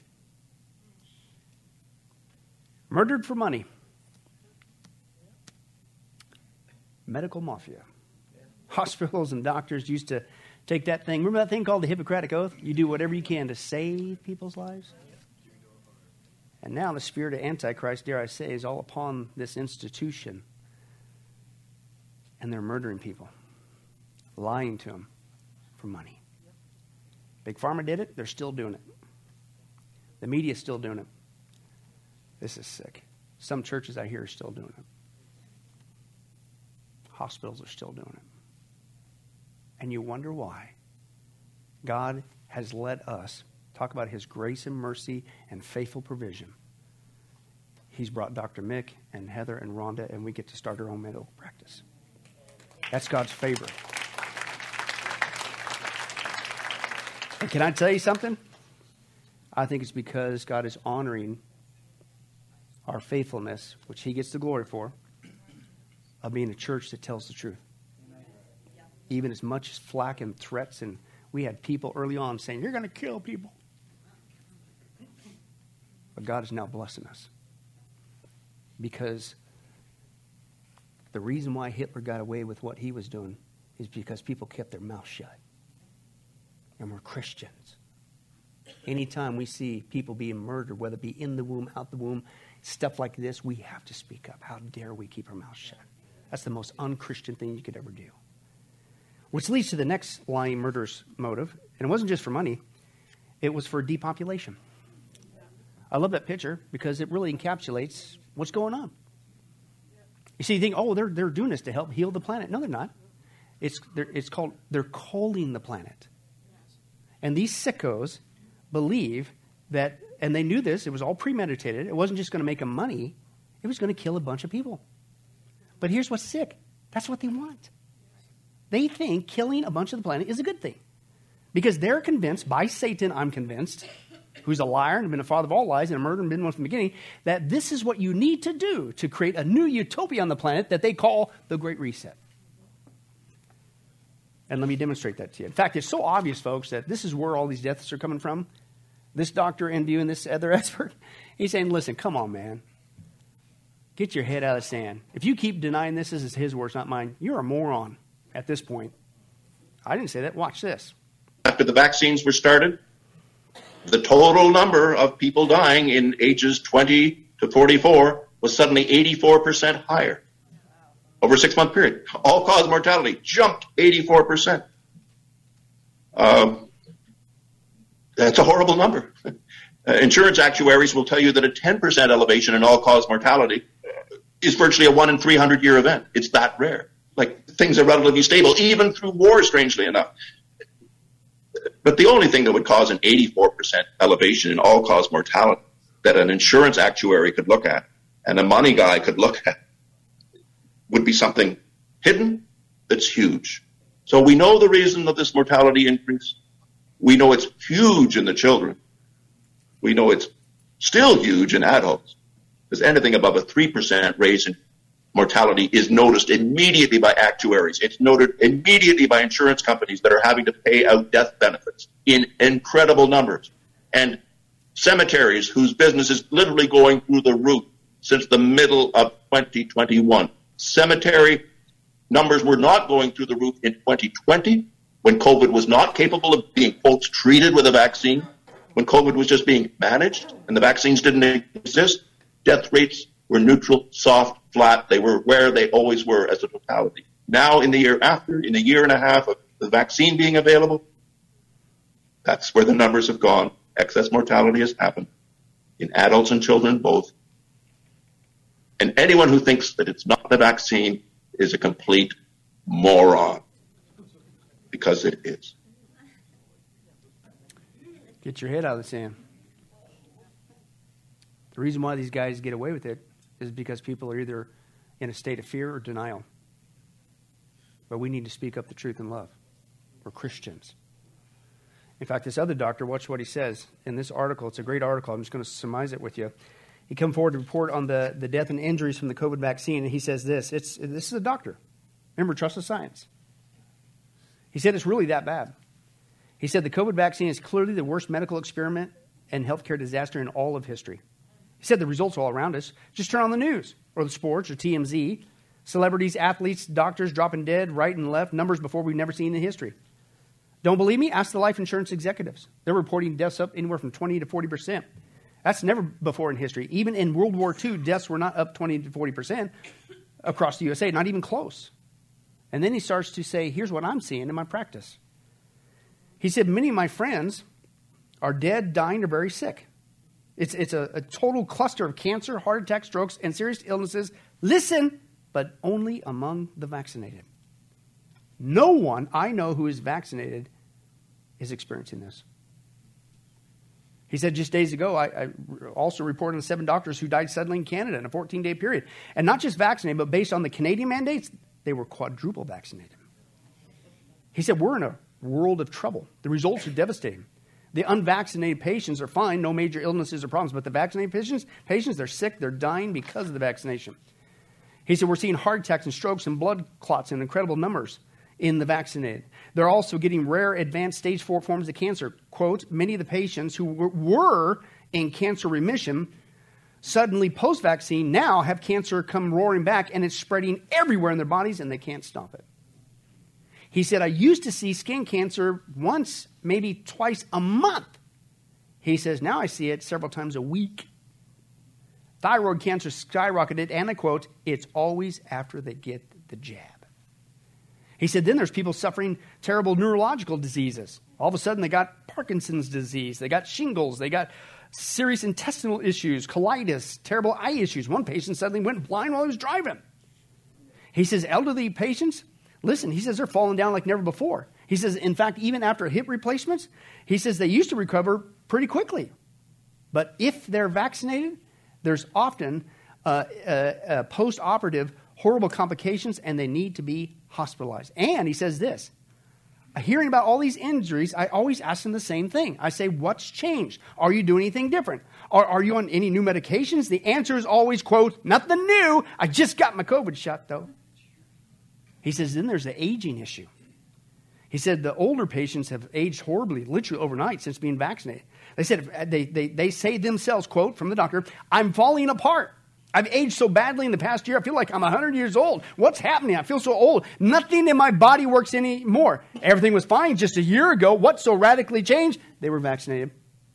Murdered for money. Medical mafia. Hospitals and doctors used to take that thing. Remember that thing called the Hippocratic Oath? You do whatever you can to save people's lives. And now the spirit of Antichrist, dare I say, is all upon this institution. And they're murdering people, lying to them for money. Big Pharma did it. They're still doing it. The media's still doing it. This is sick. Some churches I hear are still doing it. Hospitals are still doing it. And you wonder why. God has let us talk about his grace and mercy and faithful provision. He's brought Doctor Mick and Heather and Rhonda, and we get to start our own medical practice. That's God's favor. And can I tell you something? I think it's because God is honoring our faithfulness, which he gets the glory for, of being a church that tells the truth. Even as much as flack and threats, and we had people early on saying, you're going to kill people. But God is now blessing us. Because the reason why Hitler got away with what he was doing is because people kept their mouth shut. And we're Christians. Anytime we see people being murdered, whether it be in the womb, out the womb, stuff like this, we have to speak up. How dare we keep our mouth shut? That's the most un-Christian thing you could ever do. Which leads to the next lying murderous motive. And it wasn't just for money. It was for depopulation. I love that picture because it really encapsulates what's going on. You see, you think, oh, they're, they're doing this to help heal the planet. No, they're not. It's, they're, it's called, they're coaling the planet. And these sickos believe that, and they knew this, it was all premeditated. It wasn't just going to make them money. It was going to kill a bunch of people. But here's what's sick. That's what they want. They think killing a bunch of the planet is a good thing. Because they're convinced, by Satan, I'm convinced, who's a liar and been a father of all lies and a murderer and been one from the beginning, that this is what you need to do to create a new utopia on the planet that they call the Great Reset. And let me demonstrate that to you. In fact, it's so obvious, folks, that this is where all these deaths are coming from. This doctor interviewing this other expert, he's saying, listen, come on, man. Get your head out of the sand. If you keep denying this, this is his words, not mine, you're a moron at this point. I didn't say that. Watch this. After the vaccines were started, the total number of people dying in ages twenty to forty-four was suddenly eighty-four percent higher over a six-month period. All-cause mortality jumped eighty-four percent. Um, that's a horrible number. Uh, insurance actuaries will tell you that a ten percent elevation in all-cause mortality is virtually a one in three hundred year event. It's that rare. Like, things are relatively stable, even through war, strangely enough. But the only thing that would cause an eighty-four percent elevation in all-cause mortality that an insurance actuary could look at and a money guy could look at would be something hidden that's huge. So we know the reason of this mortality increase. We know it's huge in the children. We know it's still huge in adults, because anything above a three percent raise in mortality is noticed immediately by actuaries. It's noted immediately by insurance companies that are having to pay out death benefits in incredible numbers. And cemeteries whose business is literally going through the roof since the middle of twenty twenty-one. Cemetery numbers were not going through the roof in twenty twenty, when COVID was not capable of being, quote, treated with a vaccine, when COVID was just being managed and the vaccines didn't exist. Death rates were neutral, soft, flat. They were where they always were as a totality. Now, in the year after, in a year and a half of the vaccine being available, that's where the numbers have gone. Excess mortality has happened in adults and children both. And anyone who thinks that it's not the vaccine is a complete moron, because it is. Get your head out of the sand. The reason why these guys get away with it is because people are either in a state of fear or denial. But we need to speak up the truth in love. We're Christians. In fact, this other doctor, watch what he says in this article. It's a great article. I'm just going to surmise it with you. He come forward to report on the, the death and injuries from the COVID vaccine, and he says this. It's This is a doctor. Remember, trust the science. He said it's really that bad. He said the COVID vaccine is clearly the worst medical experiment and healthcare disaster in all of history. He said the results are all around us. Just turn on the news or the sports or T M Z. Celebrities, athletes, doctors dropping dead right and left, numbers before we've never seen in history. Don't believe me? Ask the life insurance executives. They're reporting deaths up anywhere from twenty to forty percent. That's never before in history. Even in World War Two, deaths were not up twenty to forty percent across the U S A, not even close. And then he starts to say, here's what I'm seeing in my practice. He said, many of my friends are dead, dying, or very sick. It's, it's a, a total cluster of cancer, heart attack, strokes, and serious illnesses. Listen, but only among the vaccinated. No one I know who is vaccinated is experiencing this. He said just days ago, I, I also reported on seven doctors who died suddenly in Canada in a fourteen-day period. And not just vaccinated, but based on the Canadian mandates, they were quadruple vaccinated. He said, we're in a world of trouble. The results are devastating. The unvaccinated patients are fine, no major illnesses or problems, but the vaccinated patients, patients, they're sick, they're dying because of the vaccination. He said, we're seeing heart attacks and strokes and blood clots in incredible numbers in the vaccinated. They're also getting rare advanced stage four forms of cancer. Quote, many of the patients who were in cancer remission suddenly post-vaccine now have cancer come roaring back, and it's spreading everywhere in their bodies, and they can't stop it. He said, I used to see skin cancer once, maybe twice a month. He says, now I see it several times a week. Thyroid cancer skyrocketed, and I quote, it's always after they get the jab. He said, then there's people suffering terrible neurological diseases. All of a sudden, they got Parkinson's disease. They got shingles. They got serious intestinal issues, colitis, terrible eye issues. One patient suddenly went blind while he was driving. He says, elderly patients, listen, he says they're falling down like never before. He says, in fact, even after hip replacements, he says they used to recover pretty quickly. But if they're vaccinated, there's often uh, uh, uh, post-operative horrible complications, and they need to be hospitalized. And he says this, hearing about all these injuries, I always ask them the same thing. I say, what's changed? Are you doing anything different? Are, are you on any new medications? The answer is always, quote, nothing new. I just got my COVID shot, though. He says, then there's the aging issue. He said the older patients have aged horribly, literally overnight since being vaccinated. They said, they, they, they say themselves, quote, from the doctor, I'm falling apart. I've aged so badly in the past year, I feel like I'm one hundred years old. What's happening? I feel so old. Nothing in my body works anymore. Everything was fine just a year ago. What so radically changed? They were vaccinated.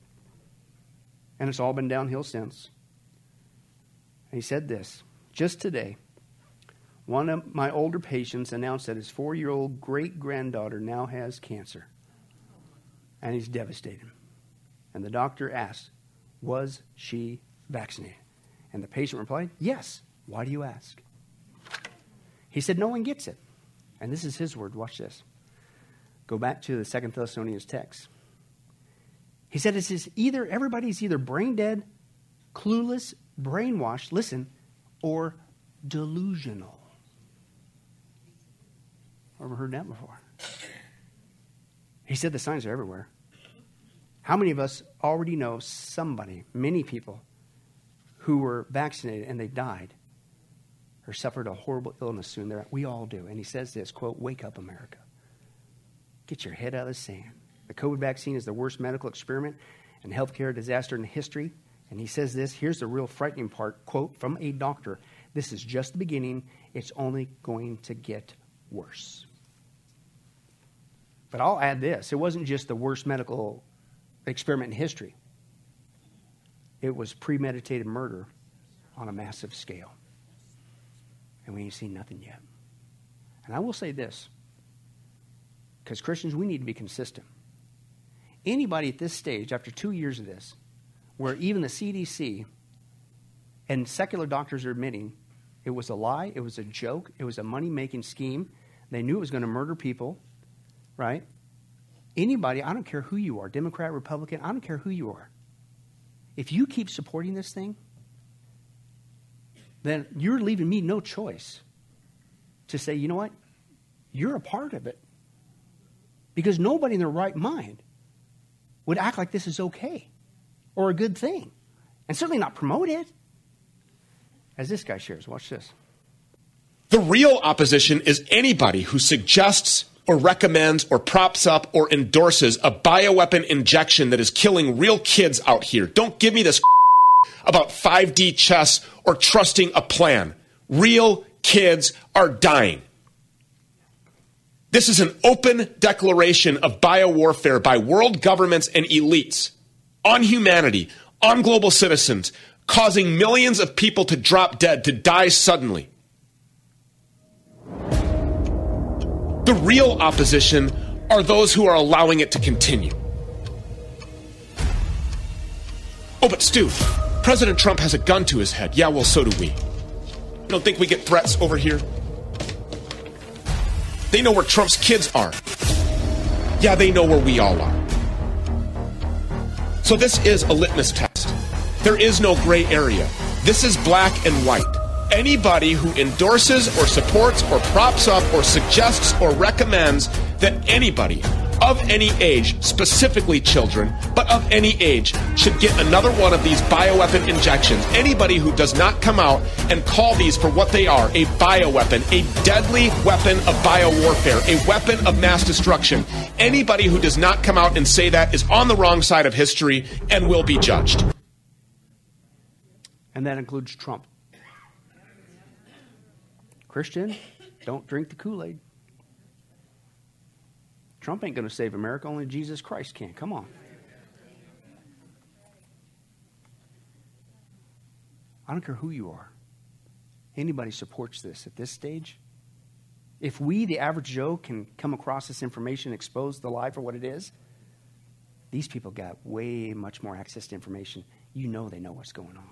And it's all been downhill since. And he said this, just today, one of my older patients announced that his four-year-old great-granddaughter now has cancer. And he's devastated. And the doctor asked, was she vaccinated? And the patient replied, yes. Why do you ask? He said, no one gets it. And this is his word. Watch this. Go back to the Second Thessalonians text. He said, it's just either, everybody's either brain dead, clueless, brainwashed, listen, or delusional. Ever heard that before? He said the signs are everywhere. How many of us already know somebody, many people, who were vaccinated and they died or suffered a horrible illness soon thereafter? We all do. And he says this, quote, "Wake up, America. Get your head out of the sand. The COVID vaccine is the worst medical experiment and healthcare disaster in history." And he says this, here's the real frightening part, quote, from a doctor, "This is just the beginning. It's only going to get worse." But I'll add this. It wasn't just the worst medical experiment in history. It was premeditated murder on a massive scale. And we ain't seen nothing yet. And I will say this, because Christians, we need to be consistent. Anybody at this stage, after two years of this, where even the C D C and secular doctors are admitting it was a lie, it was a joke, it was a money-making scheme, they knew it was going to murder people, right? Anybody, I don't care who you are, Democrat, Republican, I don't care who you are. If you keep supporting this thing, then you're leaving me no choice to say, you know what? You're a part of it. Because nobody in their right mind would act like this is okay or a good thing. And certainly not promote it. As this guy shares, watch this. The real opposition is anybody who suggests or recommends or props up or endorses a bioweapon injection that is killing real kids out here. Don't give me this about five D chess or trusting a plan. Real kids are dying. This is an open declaration of biowarfare by world governments and elites on humanity, on global citizens, causing millions of people to drop dead, to die suddenly. The real opposition are those who are allowing it to continue. Oh, but Stu, President Trump has a gun to his head. Yeah, well, so do we. You don't think we get threats over here? They know where Trump's kids are. Yeah, they know where we all are. So this is a litmus test. There is no gray area. This is black and white. Anybody who endorses or supports or props up or suggests or recommends that anybody of any age, specifically children, but of any age, should get another one of these bioweapon injections. Anybody who does not come out and call these for what they are, a bioweapon, a deadly weapon of biowarfare, a weapon of mass destruction. Anybody who does not come out and say that is on the wrong side of history and will be judged. And that includes Trump. Christian, don't drink the Kool-Aid. Trump ain't going to save America. Only Jesus Christ can. Come on. I don't care who you are. Anybody supports this at this stage. If we, the average Joe, can come across this information, expose the lie for what it is, these people got way much more access to information. You know they know what's going on.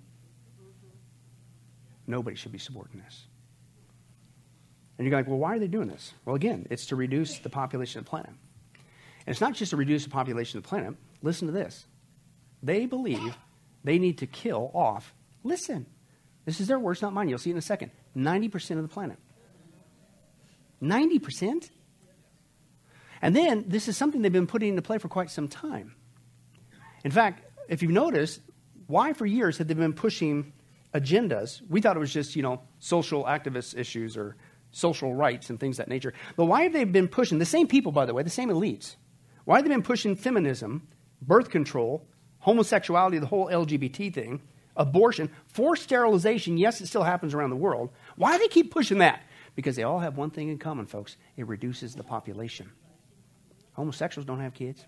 Nobody should be supporting this. And you're like, well, why are they doing this? Well, again, it's to reduce the population of the planet. And it's not just to reduce the population of the planet. Listen to this. They believe they need to kill off, listen, this is their words, not mine. You'll see it in a second. ninety percent of the planet. ninety percent? And then this is something they've been putting into play for quite some time. In fact, if you've noticed, why for years have they been pushing agendas? We thought it was just, you know, social activist issues or social rights and things of that nature. But why have they been pushing, the same people, by the way, the same elites, why have they been pushing feminism, birth control, homosexuality, the whole L G B T thing, abortion, forced sterilization? Yes, it still happens around the world. Why do they keep pushing that? Because they all have one thing in common, folks. It reduces the population. Homosexuals don't have kids.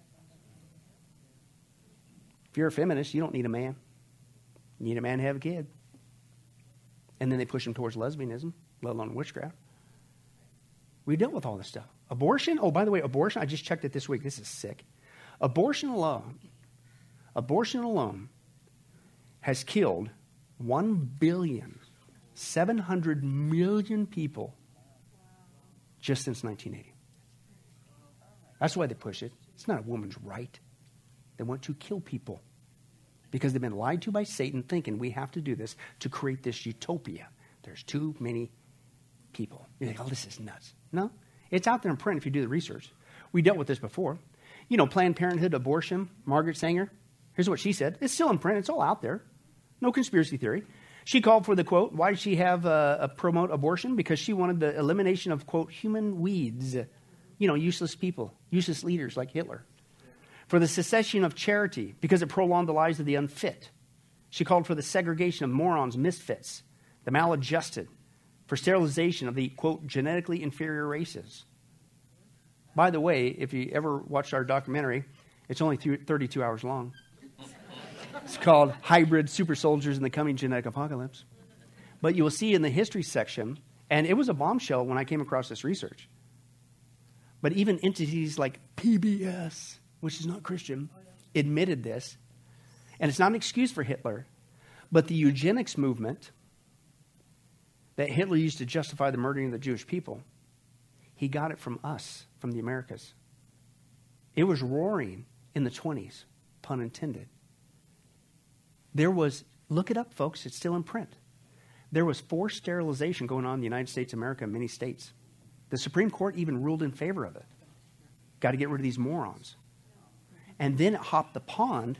If you're a feminist, you don't need a man. You need a man to have a kid. And then they push them towards lesbianism, let alone witchcraft. We dealt with all this stuff. Abortion, oh, by the way, abortion, I just checked it this week. This is sick. Abortion alone, abortion alone has killed one billion seven hundred million people just since nineteen eighty. That's why they push it. It's not a woman's right. They want to kill people because they've been lied to by Satan thinking we have to do this to create this utopia. There's too many people. You think, oh, this is nuts. No, it's out there in print if you do the research. We dealt with this before. You know, Planned Parenthood, abortion, Margaret Sanger. Here's what she said. It's still in print. It's all out there. No conspiracy theory. She called for the, quote, why did she have uh, a promote abortion? Because she wanted the elimination of, quote, human weeds. You know, useless people, useless leaders like Hitler. For the cessation of charity, because it prolonged the lives of the unfit. She called for the segregation of morons, misfits, the maladjusted, for sterilization of the, quote, genetically inferior races. By the way, if you ever watched our documentary, it's only thirty-two hours long. It's called Hybrid Super Soldiers in the Coming Genetic Apocalypse. But you will see in the history section, and it was a bombshell when I came across this research, but even entities like P B S, which is not Christian, admitted this. And it's not an excuse for Hitler, but the eugenics movement that Hitler used to justify the murdering of the Jewish people, he got it from us, from the Americas. It was roaring in the twenties, pun intended. There was, look it up, folks, it's still in print. There was forced sterilization going on in the United States of America in many states. The Supreme Court even ruled in favor of it. Got to get rid of these morons. And then it hopped the pond,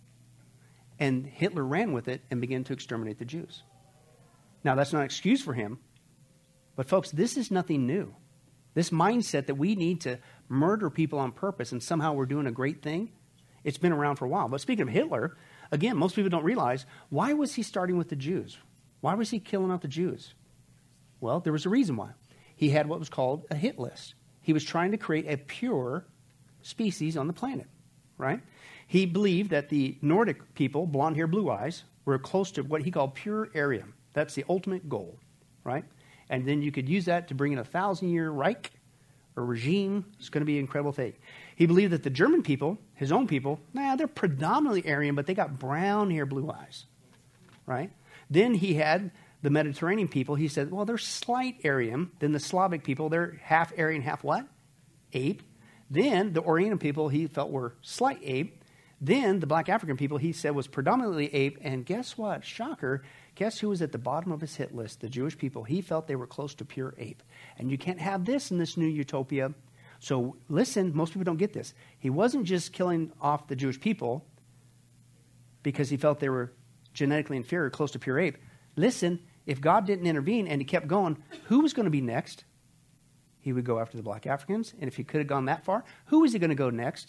and Hitler ran with it and began to exterminate the Jews. Now, that's not an excuse for him, but folks, this is nothing new. This mindset that we need to murder people on purpose and somehow we're doing a great thing, it's been around for a while. But speaking of Hitler, again, most people don't realize, why was he starting with the Jews? Why was he killing out the Jews? Well, there was a reason why. He had what was called a hit list. He was trying to create a pure species on the planet, right? He believed that the Nordic people, blonde hair, blue eyes, were close to what he called pure Aryan. That's the ultimate goal, right? And then you could use that to bring in a thousand-year Reich or regime. It's going to be an incredible thing. He believed that the German people, his own people, nah, they're predominantly Aryan, but they got brown hair, blue eyes, right? Then he had the Mediterranean people. He said, well, they're slight Aryan. Then the Slavic people, they're half Aryan, half what? Ape. Then the Oriental people he felt were slight ape. Then the black African people he said was predominantly ape. And guess what? Shocker. Guess who was at the bottom of his hit list? The Jewish people. He felt they were close to pure ape. And you can't have this in this new utopia. So listen, most people don't get this. He wasn't just killing off the Jewish people because he felt they were genetically inferior, close to pure ape. Listen, if God didn't intervene and he kept going, who was going to be next? He would go after the black Africans. And if he could have gone that far, who was he going to go next?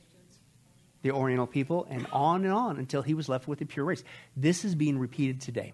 The Oriental people, and on and on until he was left with the pure race. This is being repeated today.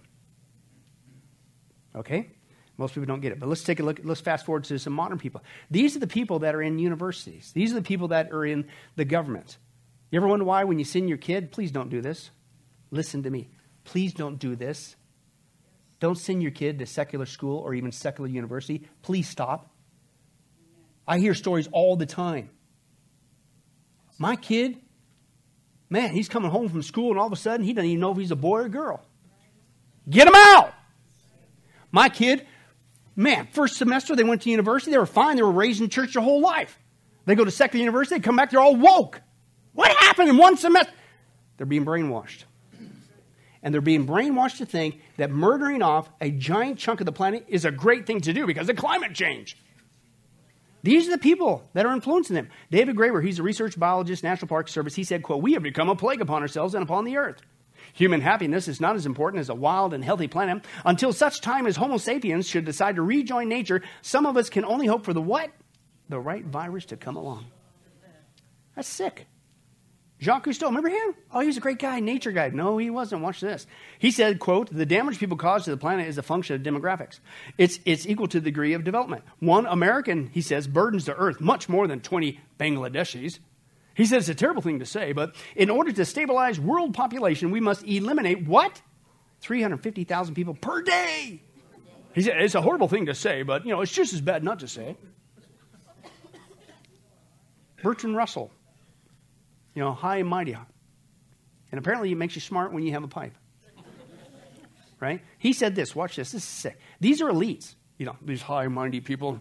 Okay? Most people don't get it. But let's take a look. Let's fast forward to some modern people. These are the people that are in universities. These are the people that are in the government. You ever wonder why when you send your kid, please don't do this. Listen to me. Please don't do this. Don't send your kid to secular school or even secular university. Please stop. I hear stories all the time. My kid, man, he's coming home from school and all of a sudden he doesn't even know if he's a boy or a girl. Get him out. My kid, man, first semester they went to university. They were fine. They were raised in church their whole life. They go to secular university. They come back. They're all woke. What happened in one semester? They're being brainwashed. And they're being brainwashed to think that murdering off a giant chunk of the planet is a great thing to do because of climate change. These are the people that are influencing them. David Graeber, he's a research biologist, National Park Service. He said, quote, we have become a plague upon ourselves and upon the earth. Human happiness is not as important as a wild and healthy planet. Until such time as Homo sapiens should decide to rejoin nature, some of us can only hope for the what? The right virus to come along. That's sick. Jacques Cousteau, remember him? Oh, he was a great guy, nature guy. No, he wasn't. Watch this. He said, quote, the damage people cause to the planet is a function of demographics. It's, it's equal to the degree of development. One American, he says, burdens the earth much more than twenty Bangladeshis. He says it's a terrible thing to say, but in order to stabilize world population, we must eliminate what? three hundred fifty thousand people per day. He said it's a horrible thing to say, but, you know, it's just as bad not to say it. Bertrand Russell. You know, high and mighty. And apparently it makes you smart when you have a pipe. Right? He said this. Watch this. This is sick. These are elites. You know, these high and mighty people.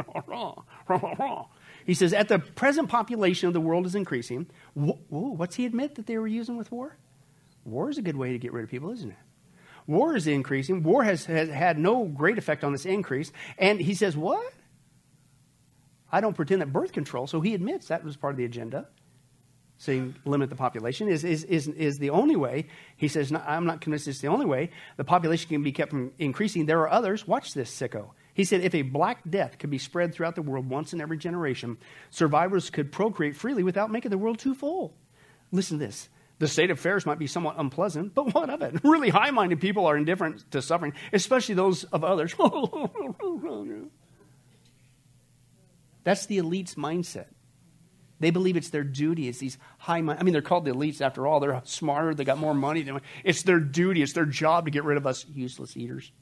He says, at the present population of the world is increasing. Whoa, what's he admit that they were using with war? War is a good way to get rid of people, isn't it? War is increasing. War has, has had no great effect on this increase. And he says, what? I don't pretend that birth control. So he admits that was part of the agenda. saying limit the population, is, is, is, is the only way. He says, no, I'm not convinced it's the only way. The population can be kept from increasing. There are others. Watch this, sicko. He said, if a black death could be spread throughout the world once in every generation, survivors could procreate freely without making the world too full. Listen to this. The state of affairs might be somewhat unpleasant, but what of it? Really high-minded people are indifferent to suffering, especially those of others. That's the elite's mindset. They believe it's their duty. It's these high mind. I mean, they're called the elites after all. They're smarter. They got more money than. It's their duty. It's their job to get rid of us useless eaters.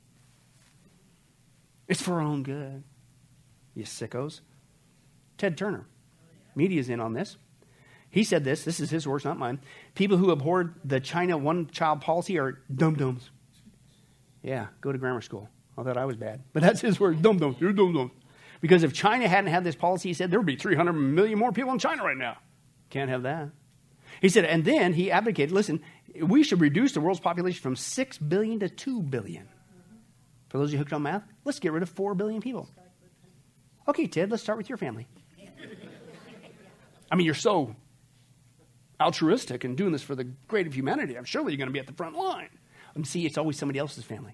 It's for our own good. You sickos. Ted Turner. Media's in on this. He said this. This is his words, not mine. People who abhor the China one-child policy are dum-dums. Yeah, go to grammar school. I thought I was bad. But that's his word. Dum-dums. You're dum-dums. Because if China hadn't had this policy, he said, there would be three hundred million more people in China right now. Can't have that. He said, and then he advocated, listen, we should reduce the world's population from six billion to two billion. For those of you hooked on math, let's get rid of four billion people. Okay, Ted, let's start with your family. I mean, you're so altruistic and doing this for the great of humanity. I'm surely you're going to be at the front line. And see, it's always somebody else's family.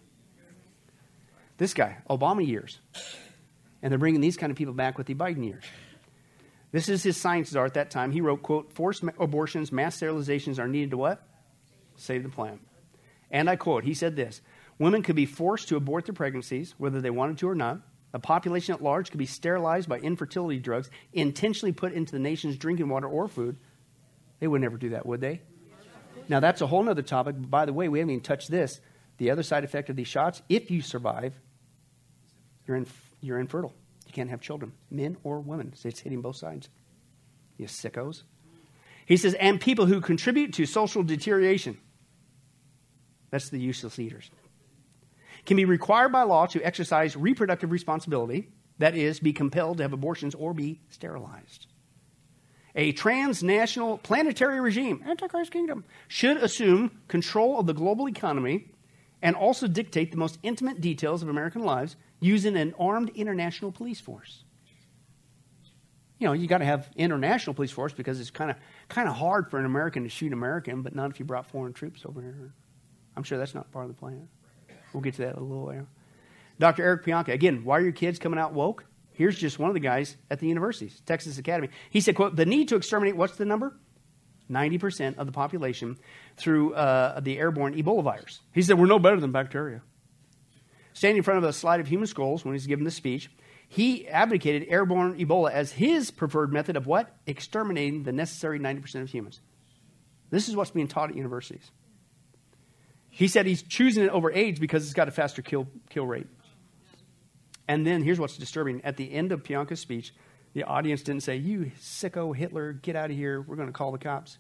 This guy, Obama years. And they're bringing these kind of people back with the Biden years. This is his science czar at that time. He wrote, quote, forced abortions, mass sterilizations are needed to what? Save the planet. And I quote, he said this, women could be forced to abort their pregnancies, whether they wanted to or not. The population at large could be sterilized by infertility drugs, intentionally put into the nation's drinking water or food. They would never do that, would they? Now, that's a whole other topic. But by the way, we haven't even touched this. The other side effect of these shots, if you survive, you're in You're infertile. You can't have children, men or women. So it's hitting both sides. You sickos. He says, and people who contribute to social deterioration. That's the useless eaters. Can be required by law to exercise reproductive responsibility. That is, be compelled to have abortions or be sterilized. A transnational planetary regime, Antichrist kingdom, should assume control of the global economy and also dictate the most intimate details of American lives using an armed international police force. You know, you got to have international police force because it's kind of kind of hard for an American to shoot American, but not if you brought foreign troops over here. I'm sure that's not part of the plan. We'll get to that a little later. Doctor Eric Pianka, again, why are your kids coming out woke? Here's just one of the guys at the universities, Texas Academy. He said, quote, the need to exterminate, what's the number? ninety percent of the population through uh, the airborne Ebola virus. He said, we're no better than bacteria. Standing in front of a slide of human skulls when he's giving the speech, he advocated airborne Ebola as his preferred method of what? Exterminating the necessary ninety percent of humans. This is what's being taught at universities. He said he's choosing it over AIDS because it's got a faster kill, kill rate. And then here's what's disturbing. At the end of Pianka's speech, the audience didn't say, you sicko Hitler, get out of here. We're going to call the cops.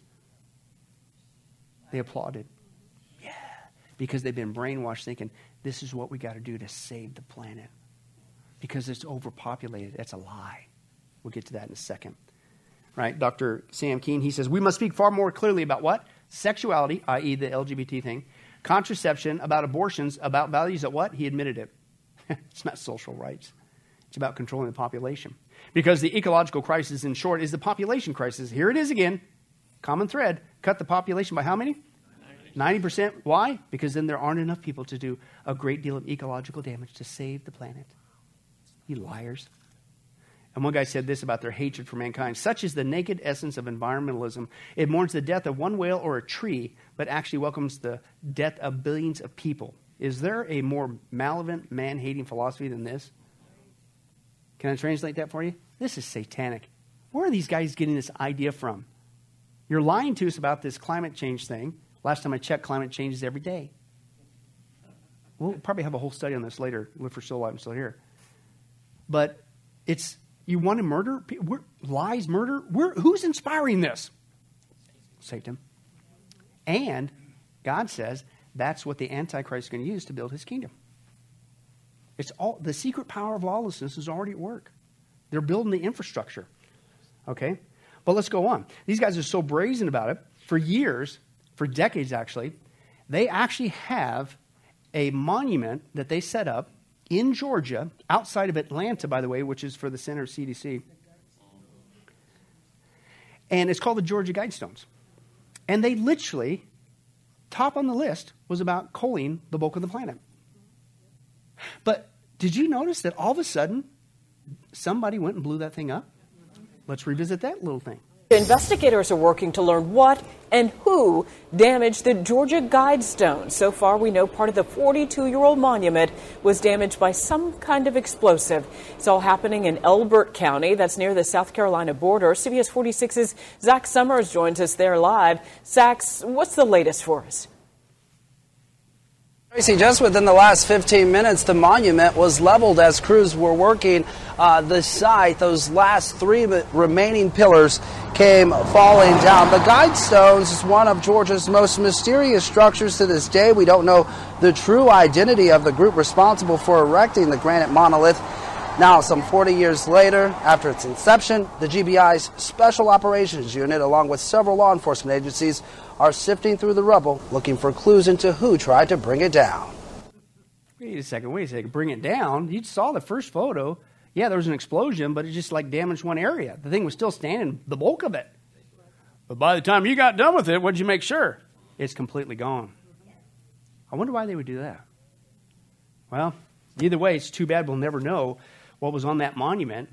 They applauded. Yeah. Because they've been brainwashed thinking, this is what we got to do to save the planet. Because it's overpopulated. That's a lie. We'll get to that in a second. Right? Doctor Sam Keene, he says, we must speak far more clearly about what? Sexuality, that is the L G B T thing. Contraception, about abortions, about values at what? He admitted it. It's not social rights. It's about controlling the population. Because the ecological crisis, in short, is the population crisis. Here it is again. Common thread. Cut the population by how many? ninety percent. Why? Because then there aren't enough people to do a great deal of ecological damage to save the planet. You liars. And one guy said this about their hatred for mankind. Such is the naked essence of environmentalism. It mourns the death of one whale or a tree, but actually welcomes the death of billions of people. Is there a more malevolent, man-hating philosophy than this? Can I translate that for you? This is satanic. Where are these guys getting this idea from? You're lying to us about this climate change thing. Last time I checked, climate changes every day. We'll probably have a whole study on this later. Live for still alive and still here. But it's, you want to murder? We're, lies, murder? We're, who's inspiring this? Satan. And God says that's what the Antichrist is going to use to build his kingdom. It's all, the secret power of lawlessness is already at work. They're building the infrastructure. Okay? But let's go on. These guys are so brazen about it. For years, for decades actually, they actually have a monument that they set up in Georgia, outside of Atlanta, by the way, which is for the center of C D C. And it's called the Georgia Guidestones. And they literally, top on the list was about coaling the bulk of the planet. But did you notice that all of a sudden, somebody went and blew that thing up? Let's revisit that little thing. Investigators are working to learn what and who damaged the Georgia Guidestones. So far, we know part of the forty-two-year-old monument was damaged by some kind of explosive. It's all happening in Elbert County. That's near the South Carolina border. C B S forty-six's Zach Summers joins us there live. Zach, what's the latest for us? Tracy, just within the last fifteen minutes, the monument was leveled as crews were working uh, the site. Those last three remaining pillars came falling down. The Guidestones is one of Georgia's most mysterious structures to this day. We don't know the true identity of the group responsible for erecting the granite monolith. Now, some forty years later, after its inception, the G B I's Special Operations Unit, along with several law enforcement agencies, are sifting through the rubble, looking for clues into who tried to bring it down. Wait a second, wait a second. Bring it down? You saw the first photo. Yeah, there was an explosion, but it just like damaged one area. The thing was still standing, the bulk of it. But by the time you got done with it, what did you make sure? It's completely gone. I wonder why they would do that. Well, either way, it's too bad we'll never know what was on that monument.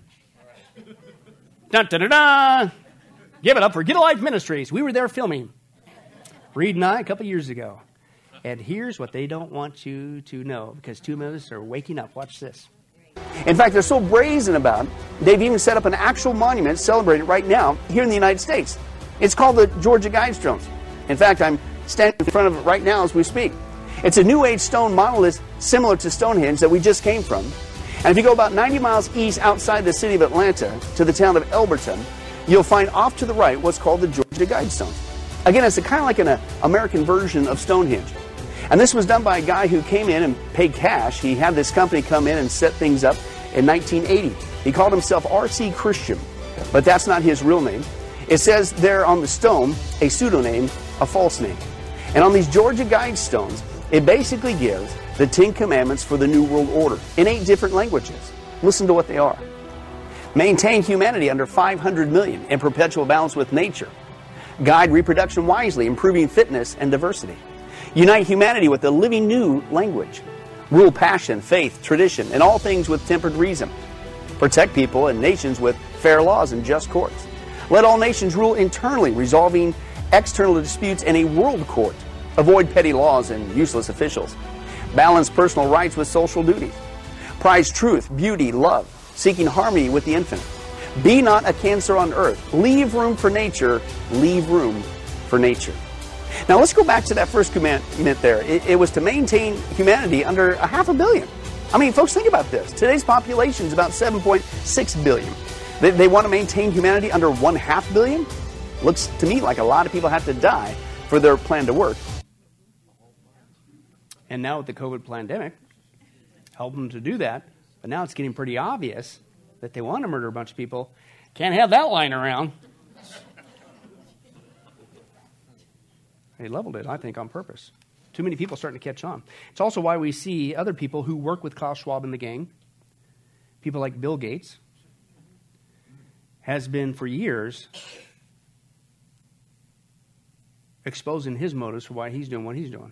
Dun, dun, dun, dun. Give it up for Get a Life Ministries. We were there filming. Reed and I a couple years ago. And here's what they don't want you to know, because two of us are waking up. Watch this. In fact, they're so brazen about it, they've even set up an actual monument celebrated right now here in the United States. It's called the Georgia Guidestones. In fact, I'm standing in front of it right now as we speak. It's a New Age stone monolith similar to Stonehenge that we just came from. And if you go about ninety miles east outside the city of Atlanta to the town of Elberton, you'll find off to the right what's called the Georgia Guidestones. Again, it's a kind of like an uh, American version of Stonehenge. And this was done by a guy who came in and paid cash. He had this company come in and set things up in nineteen eighty. He called himself R C Christian, but that's not his real name. It says there on the stone, a pseudonym, a false name. And on these Georgia Guidestones, it basically gives the Ten Commandments for the New World Order in eight different languages. Listen to what they are. Maintain humanity under five hundred million in perpetual balance with nature. Guide reproduction wisely, improving fitness and diversity. Unite humanity with a living new language. Rule passion, faith, tradition, and all things with tempered reason. Protect people and nations with fair laws and just courts. Let all nations rule internally, resolving external disputes in a world court. Avoid petty laws and useless officials. Balance personal rights with social duties. Prize truth, beauty, love, seeking harmony with the infinite. Be not a cancer on earth. Leave room for nature. Leave room for nature. Now let's go back to that first commandment there. It, it was to maintain humanity under a half a billion. I mean, folks, think about this. Today's population is about seven point six billion. They, they want to maintain humanity under one half billion? Looks to me like a lot of people have to die for their plan to work. And now with the COVID pandemic, help them to do that. But now it's getting pretty obvious that they want to murder a bunch of people. Can't have that lying around. They leveled it, I think, on purpose. Too many people starting to catch on. It's also why we see other people who work with Klaus Schwab in the gang, people like Bill Gates, has been for years exposing his motives for why he's doing what he's doing.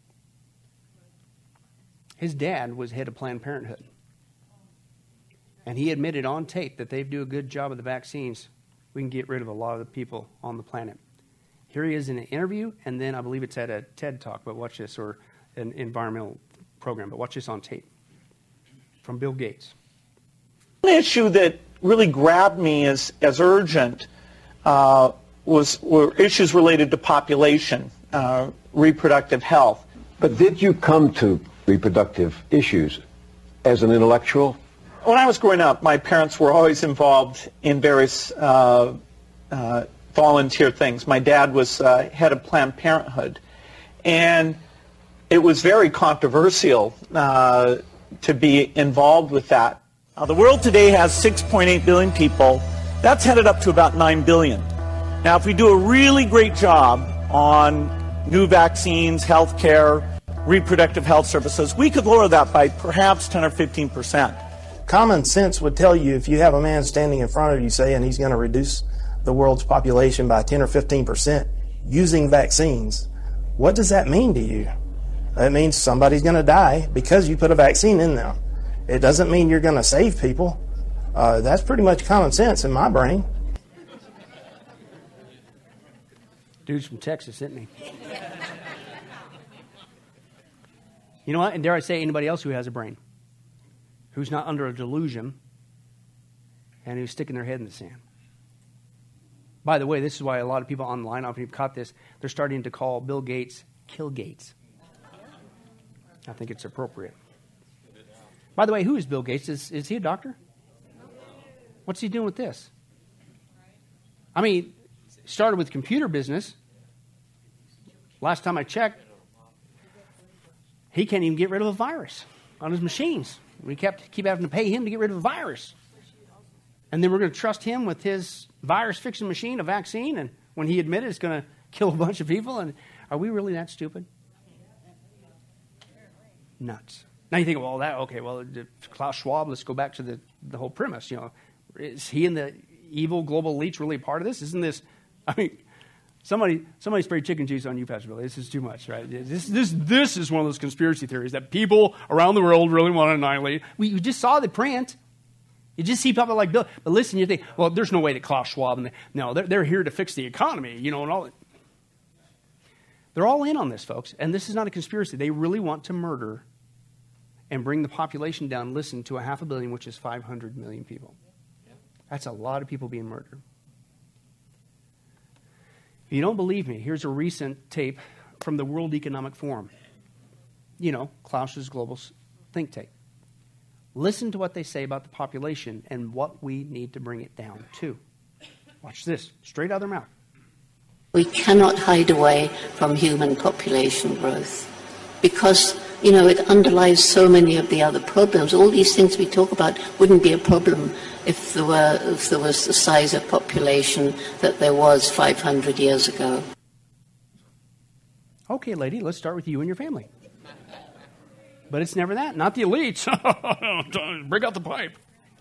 His dad was head of Planned Parenthood. And he admitted on tape that they do a good job of the vaccines. We can get rid of a lot of the people on the planet. Here he is in an interview, and then I believe it's at a TED Talk, but watch this, or an environmental program, but watch this on tape from Bill Gates. One issue that really grabbed me as, as urgent uh, was were issues related to population, uh, reproductive health. But did you come to reproductive issues as an intellectual? When I was growing up, my parents were always involved in various uh, uh, volunteer things. My dad was uh, head of Planned Parenthood, and it was very controversial uh, to be involved with that. Uh, the world today has six point eight billion people. That's headed up to about nine billion. Now, if we do a really great job on new vaccines, health care, reproductive health services, we could lower that by perhaps ten or fifteen percent. Common sense would tell you if you have a man standing in front of you saying he's going to reduce the world's population by ten or fifteen percent using vaccines, what does that mean to you? It means somebody's going to die because you put a vaccine in them. It doesn't mean you're going to save people. Uh, that's pretty much common sense in my brain. Dude's from Texas, isn't he? You know what? And dare I say, anybody else who has a brain, who's not under a delusion, and who's sticking their head in the sand. By the way, this is why a lot of people online, I don't know if you've caught this, they're starting to call Bill Gates Kill Gates. I think it's appropriate. By the way, who is Bill Gates? Is, is he a doctor? What's he doing with this? I mean, started with computer business. Last time I checked, he can't even get rid of a virus on his machines. We kept keep having to pay him to get rid of a virus. And then we're going to trust him with his virus-fixing machine, a vaccine, and when he admitted it's going to kill a bunch of people. And are we really that stupid? Nuts. Now you think, well, that okay, well, Klaus Schwab, let's go back to the, the whole premise. You know, is he and the evil global elites really part of this? Isn't this, I mean, somebody somebody sprayed chicken juice on you, Pastor Billy. This is too much, right? This this this is one of those conspiracy theories that people around the world really want to annihilate. We you just saw the print. You just see people like Bill. But listen, you think, well, there's no way that Klaus Schwab, and the, no, they're, they're here to fix the economy, you know, and all that. They're all in on this, folks. And this is not a conspiracy. They really want to murder and bring the population down, listen, to a half a billion, which is five hundred million people. That's a lot of people being murdered. If you don't believe me, here's a recent tape from the World Economic Forum. You know, Klaus's global think tank. Listen to what they say about the population and what we need to bring it down to. Watch this, straight out of their mouth. We cannot hide away from human population growth because, you know, it underlies so many of the other problems. All these things we talk about wouldn't be a problem if there were if there was the size of population that there was five hundred years ago. Okay, lady, let's start with you and your family. But it's never that. Not the elites. Break out the pipe.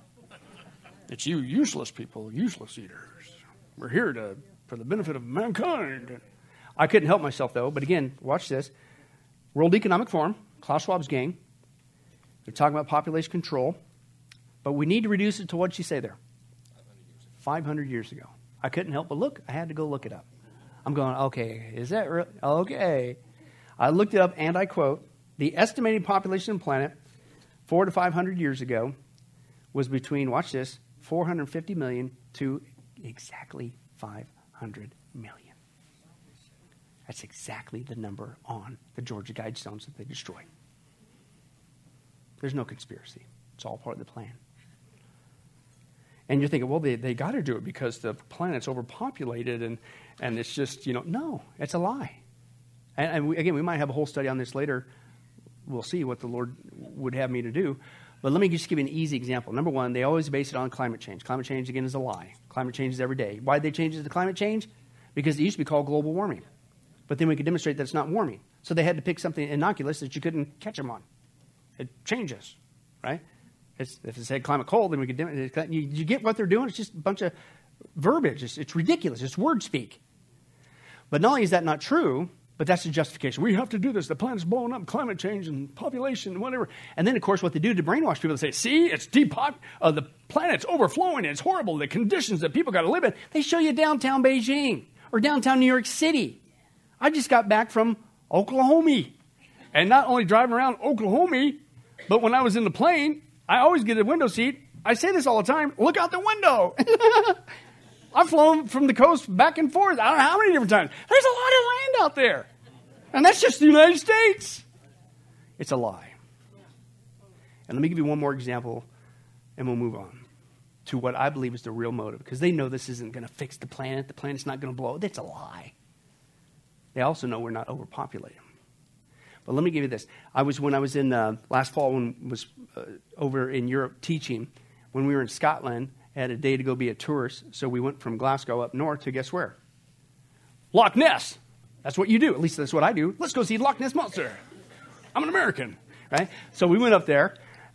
It's you useless people, useless eaters. We're here to for the benefit of mankind. I couldn't help myself, though. But again, watch this. World Economic Forum, Klaus Schwab's gang. They're talking about population control. But we need to reduce it to what did she say there? five hundred years ago. I couldn't help but look. I had to go look it up. I'm going, okay, is that real? Okay. I looked it up, and I quote, the estimated population of the planet four to five hundred years ago was between, watch this, four hundred fifty million to exactly five hundred million. That's exactly the number on the Georgia Guidestones that they destroyed. There's no conspiracy. It's all part of the plan. And you're thinking, well, they, they got to do it because the planet's overpopulated and, and it's just, you know, no, it's a lie. And, and we, again, we might have a whole study on this later. We'll see what the Lord would have me to do. But let me just give you an easy example. Number one, they always base it on climate change. Climate change, again, is a lie. Climate changes every day. Why did they change it to climate change? Because it used to be called global warming. But then we could demonstrate that it's not warming. So they had to pick something innocuous that you couldn't catch them on. It changes, right? It's, if it said climate cold, then we could demonstrate. You, you get what they're doing? It's just a bunch of verbiage. It's, it's ridiculous. It's word speak. But not only is that not true, but that's the justification. We have to do this. The planet's blowing up, climate change and population and whatever. And then, of course, what they do to brainwash people, they say, see, it's depop- uh, the planet's overflowing. And it's horrible. The conditions that people got to live in. They show you downtown Beijing or downtown New York City. I just got back from Oklahoma. And not only driving around Oklahoma, but when I was in the plane, I always get a window seat. I say this all the time. Look out the window. I've flown from the coast back and forth. I don't know how many different times. There's a lot of land out there. And that's just the United States. It's a lie. And let me give you one more example, and we'll move on to what I believe is the real motive. Because they know this isn't going to fix the planet. The planet's not going to blow. That's a lie. They also know we're not overpopulated. But let me give you this. I was when I was in uh, last fall when I was uh, over in Europe teaching. When we were in Scotland, I had a day to go be a tourist. So we went from Glasgow up north to guess where? Loch Ness. That's what you do. At least that's what I do. Let's go see Loch Ness Monster. I'm an American, right? So we went up there,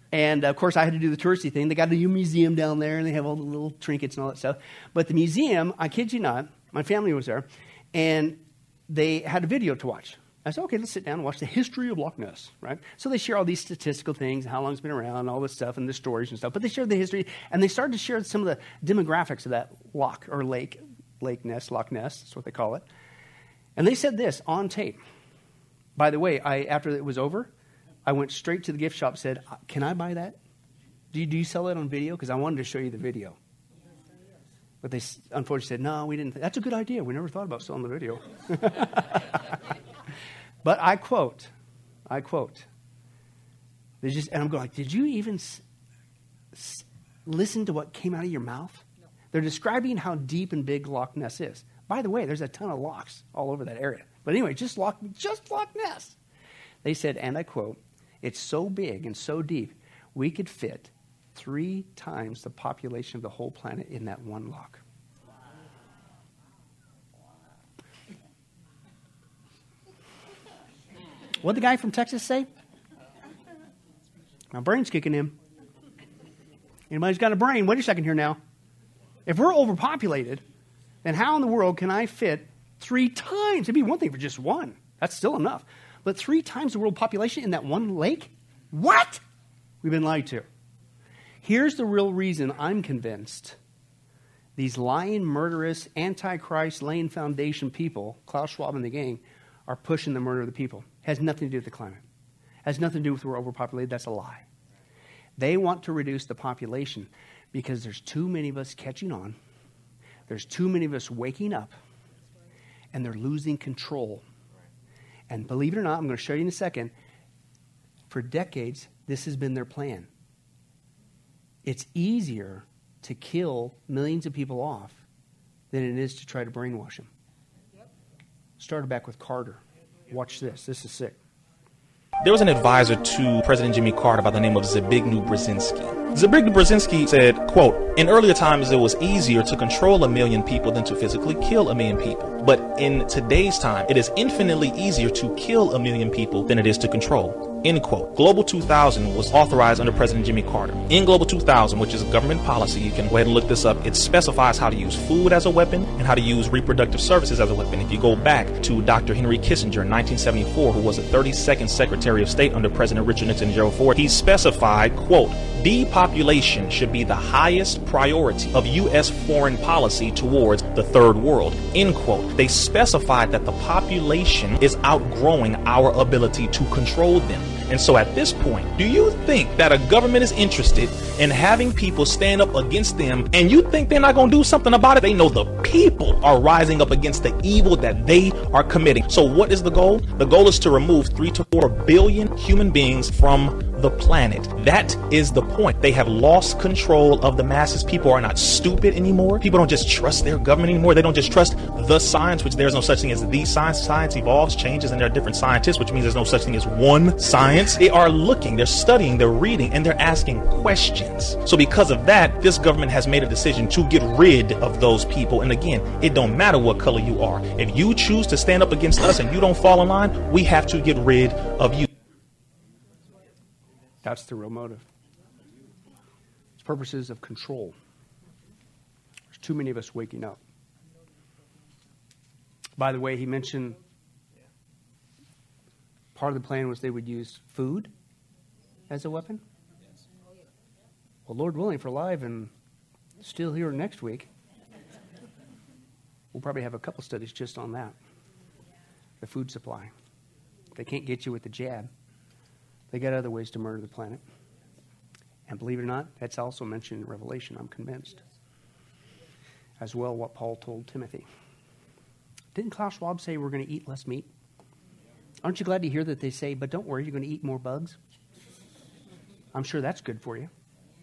And, of course, I had to do the touristy thing. They got a new museum down there, and they have all the little trinkets and all that stuff. But the museum, I kid you not, my family was there, and they had a video to watch. I said, okay, let's sit down and watch the history of Loch Ness, right? So they share all these statistical things, how long it's been around, all this stuff, and the stories and stuff. But they shared the history, and they started to share some of the demographics of that loch or lake, Lake Ness, Loch Ness, that's what they call it. And they said this on tape. By the way, I after it was over, I went straight to the gift shop and said, can I buy that? Do you, do you sell it on video? Because I wanted to show you the video. But they unfortunately said, no, we didn't. Th- That's a good idea. We never thought about selling the video. But I quote, I quote, they just, and I'm going like, did you even s- s- listen to what came out of your mouth? No. They're describing how deep and big Loch Ness is. By the way, there's a ton of lochs all over that area. But anyway, just Loch, just Loch Ness. They said, and I quote, it's so big and so deep, we could fit three times the population of the whole planet in that one loch. What did the guy from Texas say? My brain's kicking in. Anybody's got a brain? Wait a second here now. If we're overpopulated, then how in the world can I fit three times? It'd be one thing for just one. That's still enough. But three times the world population in that one lake? What? We've been lied to. Here's the real reason I'm convinced these lying, murderous, antichrist, laying foundation people, Klaus Schwab and the gang, are pushing the murder of the people. Has nothing to do with the climate. Has nothing to do with we're overpopulated. That's a lie. They want to reduce the population because there's too many of us catching on. There's too many of us waking up. And they're losing control. And believe it or not, I'm going to show you in a second, for decades, this has been their plan. It's easier to kill millions of people off than it is to try to brainwash them. Started back with Carter. Watch this. This is sick. There was an advisor to President Jimmy Carter by the name of Zbigniew Brzezinski. Zbigniew Brzezinski said, quote, in earlier times it was easier to control a million people than to physically kill a million people. But in today's time, it is infinitely easier to kill a million people than it is to control. End quote. Global two thousand was authorized under President Jimmy Carter. In Global two thousand, which is a government policy, you can go ahead and look this up, it specifies how to use food as a weapon and how to use reproductive services as a weapon. If you go back to Doctor Henry Kissinger in nineteen seventy-four, who was the thirty-second Secretary of State under President Richard Nixon and Gerald Ford, he specified, quote, depopulation should be the highest priority of U S foreign policy towards the third world, end quote. They specified that the population is outgrowing our ability to control them. And so at this point, do you think that a government is interested in having people stand up against them, and you think they're not going to do something about it? They know the people are rising up against the evil that they are committing. So what is the goal? The goal is to remove three to four billion human beings from the planet. That is the point. They have lost control of the masses. People are not stupid anymore. People don't just trust their government anymore. They don't just trust the science, which there's no such thing as the science. Science evolves, changes, and there are different scientists, which means there's no such thing as one science. They are looking, they're studying, they're reading, and they're asking questions. So because of that, this government has made a decision to get rid of those people. And again, it don't matter what color you are. If you choose to stand up against us and you don't fall in line, we have to get rid of you. That's the real motive. It's purposes of control. There's too many of us waking up. By the way, he mentioned part of the plan was they would use food as a weapon. Well, Lord willing, if we're alive and still here next week, we'll probably have a couple studies just on that. The food supply. They can't get you with the jab. They got other ways to murder the planet. And believe it or not, that's also mentioned in Revelation, I'm convinced. As well, what Paul told Timothy. Didn't Klaus Schwab say we're going to eat less meat? Aren't you glad to hear that they say, but don't worry, you're going to eat more bugs? I'm sure that's good for you.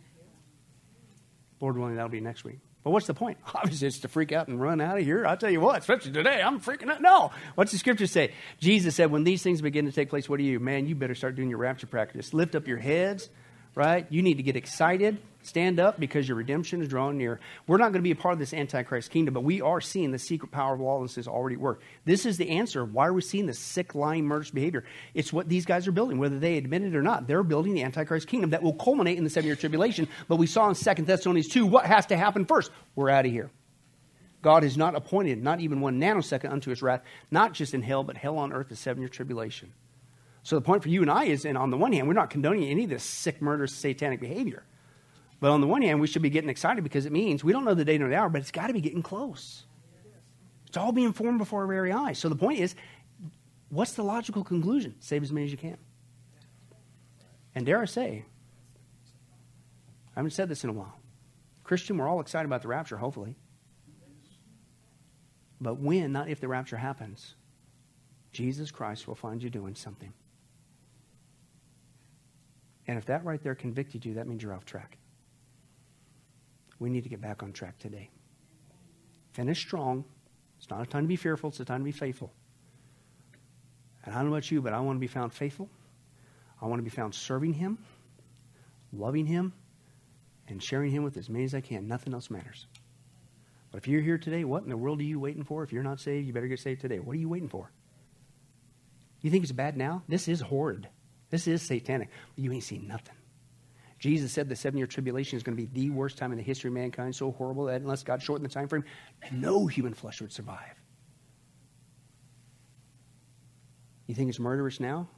Lord willing, that'll be next week. But what's the point? Obviously, it's to freak out and run out of here. I'll tell you what, especially today, I'm freaking out. No. What's the scripture say? Jesus said, when these things begin to take place, what do you? Man, you better start doing your rapture practice. Lift up your heads, right? You need to get excited, stand up, because your redemption is drawing near. We're not going to be a part of this Antichrist kingdom, but we are seeing the secret power of lawlessness already at work. This is the answer. Why are we seeing this sick, lying, murderous behavior? It's what these guys are building, whether they admit it or not. They're building the Antichrist kingdom that will culminate in the seven-year tribulation. But we saw in Second Thessalonians two, what has to happen first? We're out of here. God has not appointed, not even one nanosecond unto his wrath, not just in hell, but hell on earth, the seven-year tribulation. So the point for you and I is, and on the one hand, we're not condoning any of this sick, murderous, satanic behavior. But on the one hand, we should be getting excited because it means we don't know the day nor the hour, but it's got to be getting close. It's all being formed before our very eyes. So the point is, what's the logical conclusion? Save as many as you can. And dare I say, I haven't said this in a while. Christian, we're all excited about the rapture, hopefully. But when, not if the rapture happens, Jesus Christ will find you doing something. And if that right there convicted you, that means you're off track. We need to get back on track today. Finish strong. It's not a time to be fearful. It's a time to be faithful. And I don't know about you, but I want to be found faithful. I want to be found serving him, loving him, and sharing him with as many as I can. Nothing else matters. But if you're here today, what in the world are you waiting for? If you're not saved, you better get saved today. What are you waiting for? You think it's bad now? This is horrid. This is satanic. But you ain't seen nothing. Jesus said the seven-year tribulation is going to be the worst time in the history of mankind, so horrible that unless God shortened the time frame, no human flesh would survive. You think it's murderous now?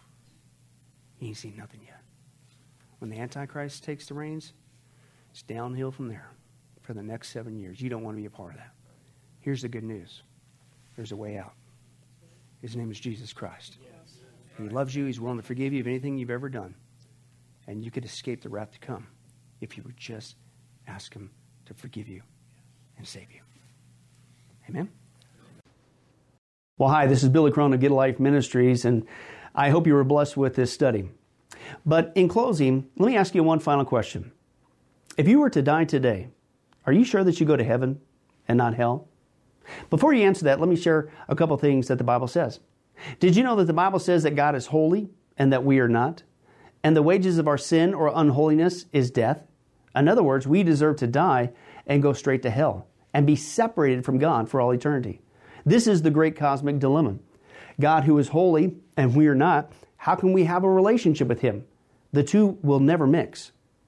You ain't seen nothing yet. When the Antichrist takes the reins, it's downhill from there for the next seven years. You don't want to be a part of that. Here's the good news. There's a way out. His name is Jesus Christ. He loves you. He's willing to forgive you of anything you've ever done. And you could escape the wrath to come if you would just ask him to forgive you and save you. Amen? Well, hi, this is Billy Crone of Get a Life Ministries, and I hope you were blessed with this study. But in closing, let me ask you one final question. If you were to die today, are you sure that you go to heaven and not hell? Before you answer that, let me share a couple things that the Bible says. Did you know that the Bible says that God is holy and that we are not? And the wages of our sin or unholiness is death. In other words, we deserve to die and go straight to hell and be separated from God for all eternity. This is the great cosmic dilemma. God who is holy and we are not, how can we have a relationship with him? The two will never mix.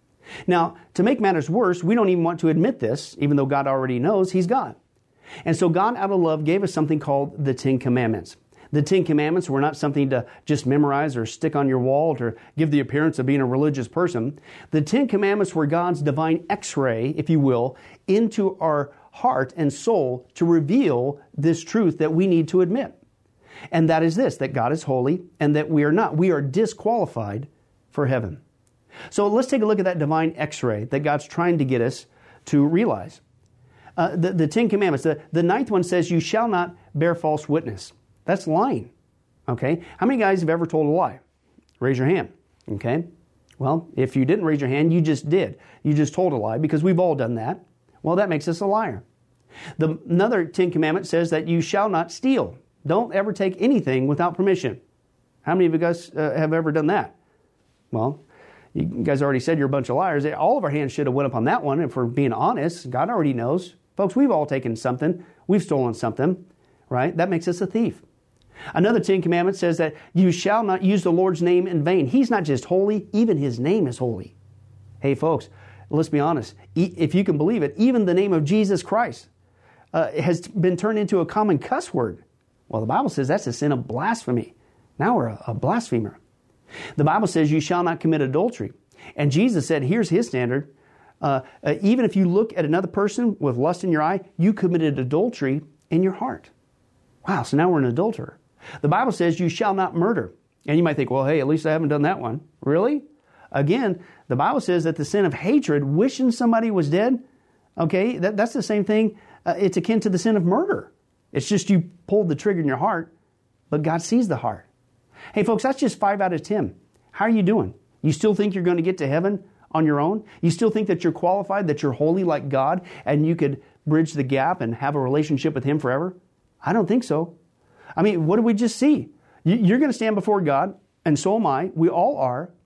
Now, to make matters worse, we don't even want to admit this, even though God already knows he's God. And so God, out of love, gave us something called the Ten Commandments. The Ten Commandments were not something to just memorize or stick on your wall to give the appearance of being a religious person. The Ten Commandments were God's divine x-ray, if you will, into our heart and soul to reveal this truth that we need to admit. And that is this, that God is holy and that we are not. We are disqualified for heaven. So let's take a look at that divine x-ray that God's trying to get us to realize. Uh, the, the Ten Commandments, the, the ninth one says, you shall not bear false witness. That's lying. Okay? How many guys have ever told a lie? Raise your hand. Okay? Well, if you didn't raise your hand, you just did. You just told a lie because we've all done that. Well, that makes us a liar. The, another Ten Commandment says that you shall not steal. Don't ever take anything without permission. How many of you guys uh, have ever done that? Well, you guys already said you're a bunch of liars. All of our hands should have went up on that one if we're being honest. God already knows. Folks, we've all taken something. We've stolen something, right? That makes us a thief. Another Ten Commandments says that you shall not use the Lord's name in vain. He's not just holy, even his name is holy. Hey, folks, let's be honest. If you can believe it, even the name of Jesus Christ uh, has been turned into a common cuss word. Well, the Bible says that's a sin of blasphemy. Now we're a, a blasphemer. The Bible says you shall not commit adultery. And Jesus said, here's his standard. Uh, uh, even if you look at another person with lust in your eye, you committed adultery in your heart. Wow, so now we're an adulterer. The Bible says you shall not murder. And you might think, well, hey, at least I haven't done that one. Really? Again, the Bible says that the sin of hatred, wishing somebody was dead, okay, that, that's the same thing. Uh, it's akin to the sin of murder. It's just you pulled the trigger in your heart, but God sees the heart. Hey, folks, that's just five out of ten. How are you doing? You still think you're going to get to heaven on your own? You still think that you're qualified, that you're holy like God, and you could bridge the gap and have a relationship with him forever? I don't think so. I mean, what did we just see? You're going to stand before God, and so am I. We all are.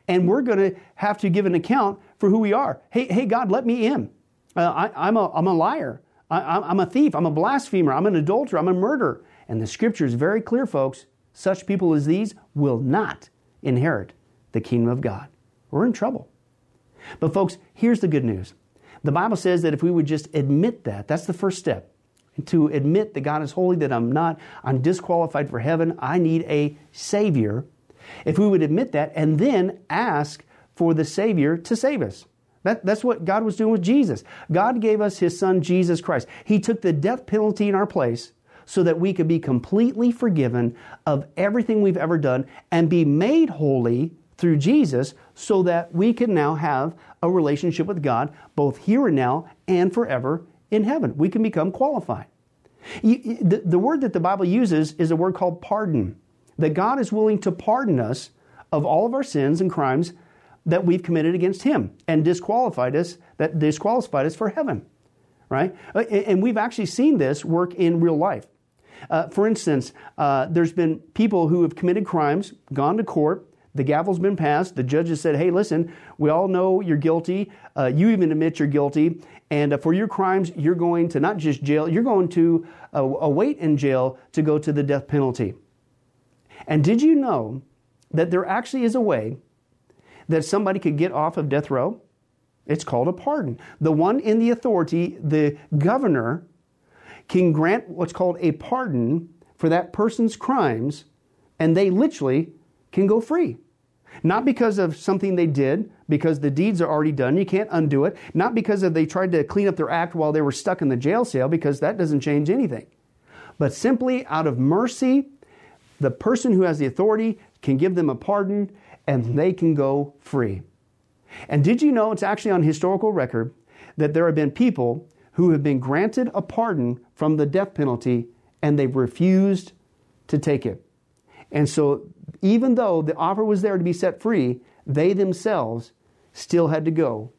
and we're going to have to give an account for who we are. Hey, hey, God, let me in. Uh, I, I'm a, I'm a liar. I, I'm a thief. I'm a blasphemer. I'm an adulterer. I'm a murderer. And the Scripture is very clear, folks. Such people as these will not inherit the kingdom of God. We're in trouble. But folks, here's the good news. The Bible says that if we would just admit that, that's the first step. To admit that God is holy, that I'm not, I'm disqualified for heaven, I need a Savior. If we would admit that and then ask for the Savior to save us. That, that's what God was doing with Jesus. God gave us His Son, Jesus Christ. He took the death penalty in our place so that we could be completely forgiven of everything we've ever done and be made holy through Jesus so that we can now have a relationship with God both here and now and forever in heaven. We can become qualified. You, the, the word that the Bible uses is a word called pardon. That God is willing to pardon us of all of our sins and crimes that we've committed against Him and disqualified us, that disqualified us for heaven, right? And we've actually seen this work in real life. Uh, for instance, uh, there's been people who have committed crimes, gone to court, the gavel's been passed, the judge has said, hey, listen, we all know you're guilty, uh, you even admit you're guilty, and uh, for your crimes, you're going to not just jail, you're going to uh, await in jail to go to the death penalty. And did you know that there actually is a way that somebody could get off of death row? It's called a pardon. The one in the authority, the governor, can grant what's called a pardon for that person's crimes, and they literally can go free. Not because of something they did, because the deeds are already done, you can't undo it. Not because of they tried to clean up their act while they were stuck in the jail cell, because that doesn't change anything. But simply out of mercy, the person who has the authority can give them a pardon and they can go free. And did you know it's actually on historical record that there have been people who have been granted a pardon from the death penalty and they've refused to take it. And so even though the offer was there to be set free, they themselves still had to go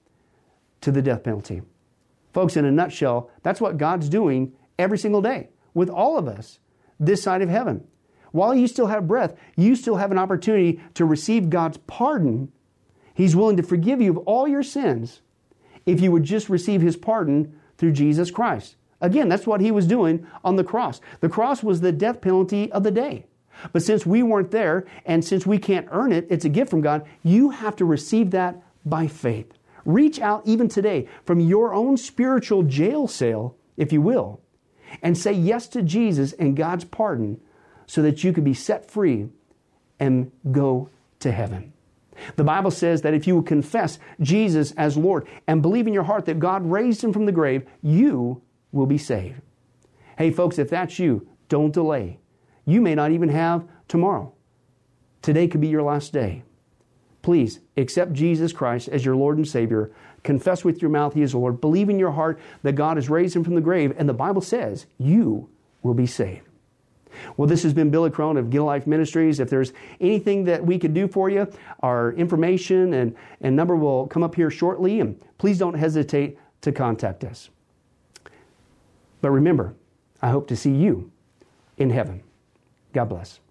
to the death penalty. Folks, in a nutshell, that's what God's doing every single day with all of us this side of heaven. While you still have breath, you still have an opportunity to receive God's pardon. He's willing to forgive you of all your sins if you would just receive His pardon through Jesus Christ. Again, that's what He was doing on the cross. The cross was the death penalty of the day. But since we weren't there, and since we can't earn it, it's a gift from God, you have to receive that by faith. Reach out even today from your own spiritual jail cell, if you will, and say yes to Jesus and God's pardon so that you can be set free and go to heaven. The Bible says that if you will confess Jesus as Lord and believe in your heart that God raised Him from the grave, you will be saved. Hey folks, if that's you, don't delay. You may not even have tomorrow. Today could be your last day. Please accept Jesus Christ as your Lord and Savior. Confess with your mouth He is Lord. Believe in your heart that God has raised Him from the grave. And the Bible says you will be saved. Well, this has been Billy Crone of Get a Life Ministries. If there's anything that we could do for you, our information and, and number will come up here shortly. And please don't hesitate to contact us. But remember, I hope to see you in heaven. God bless.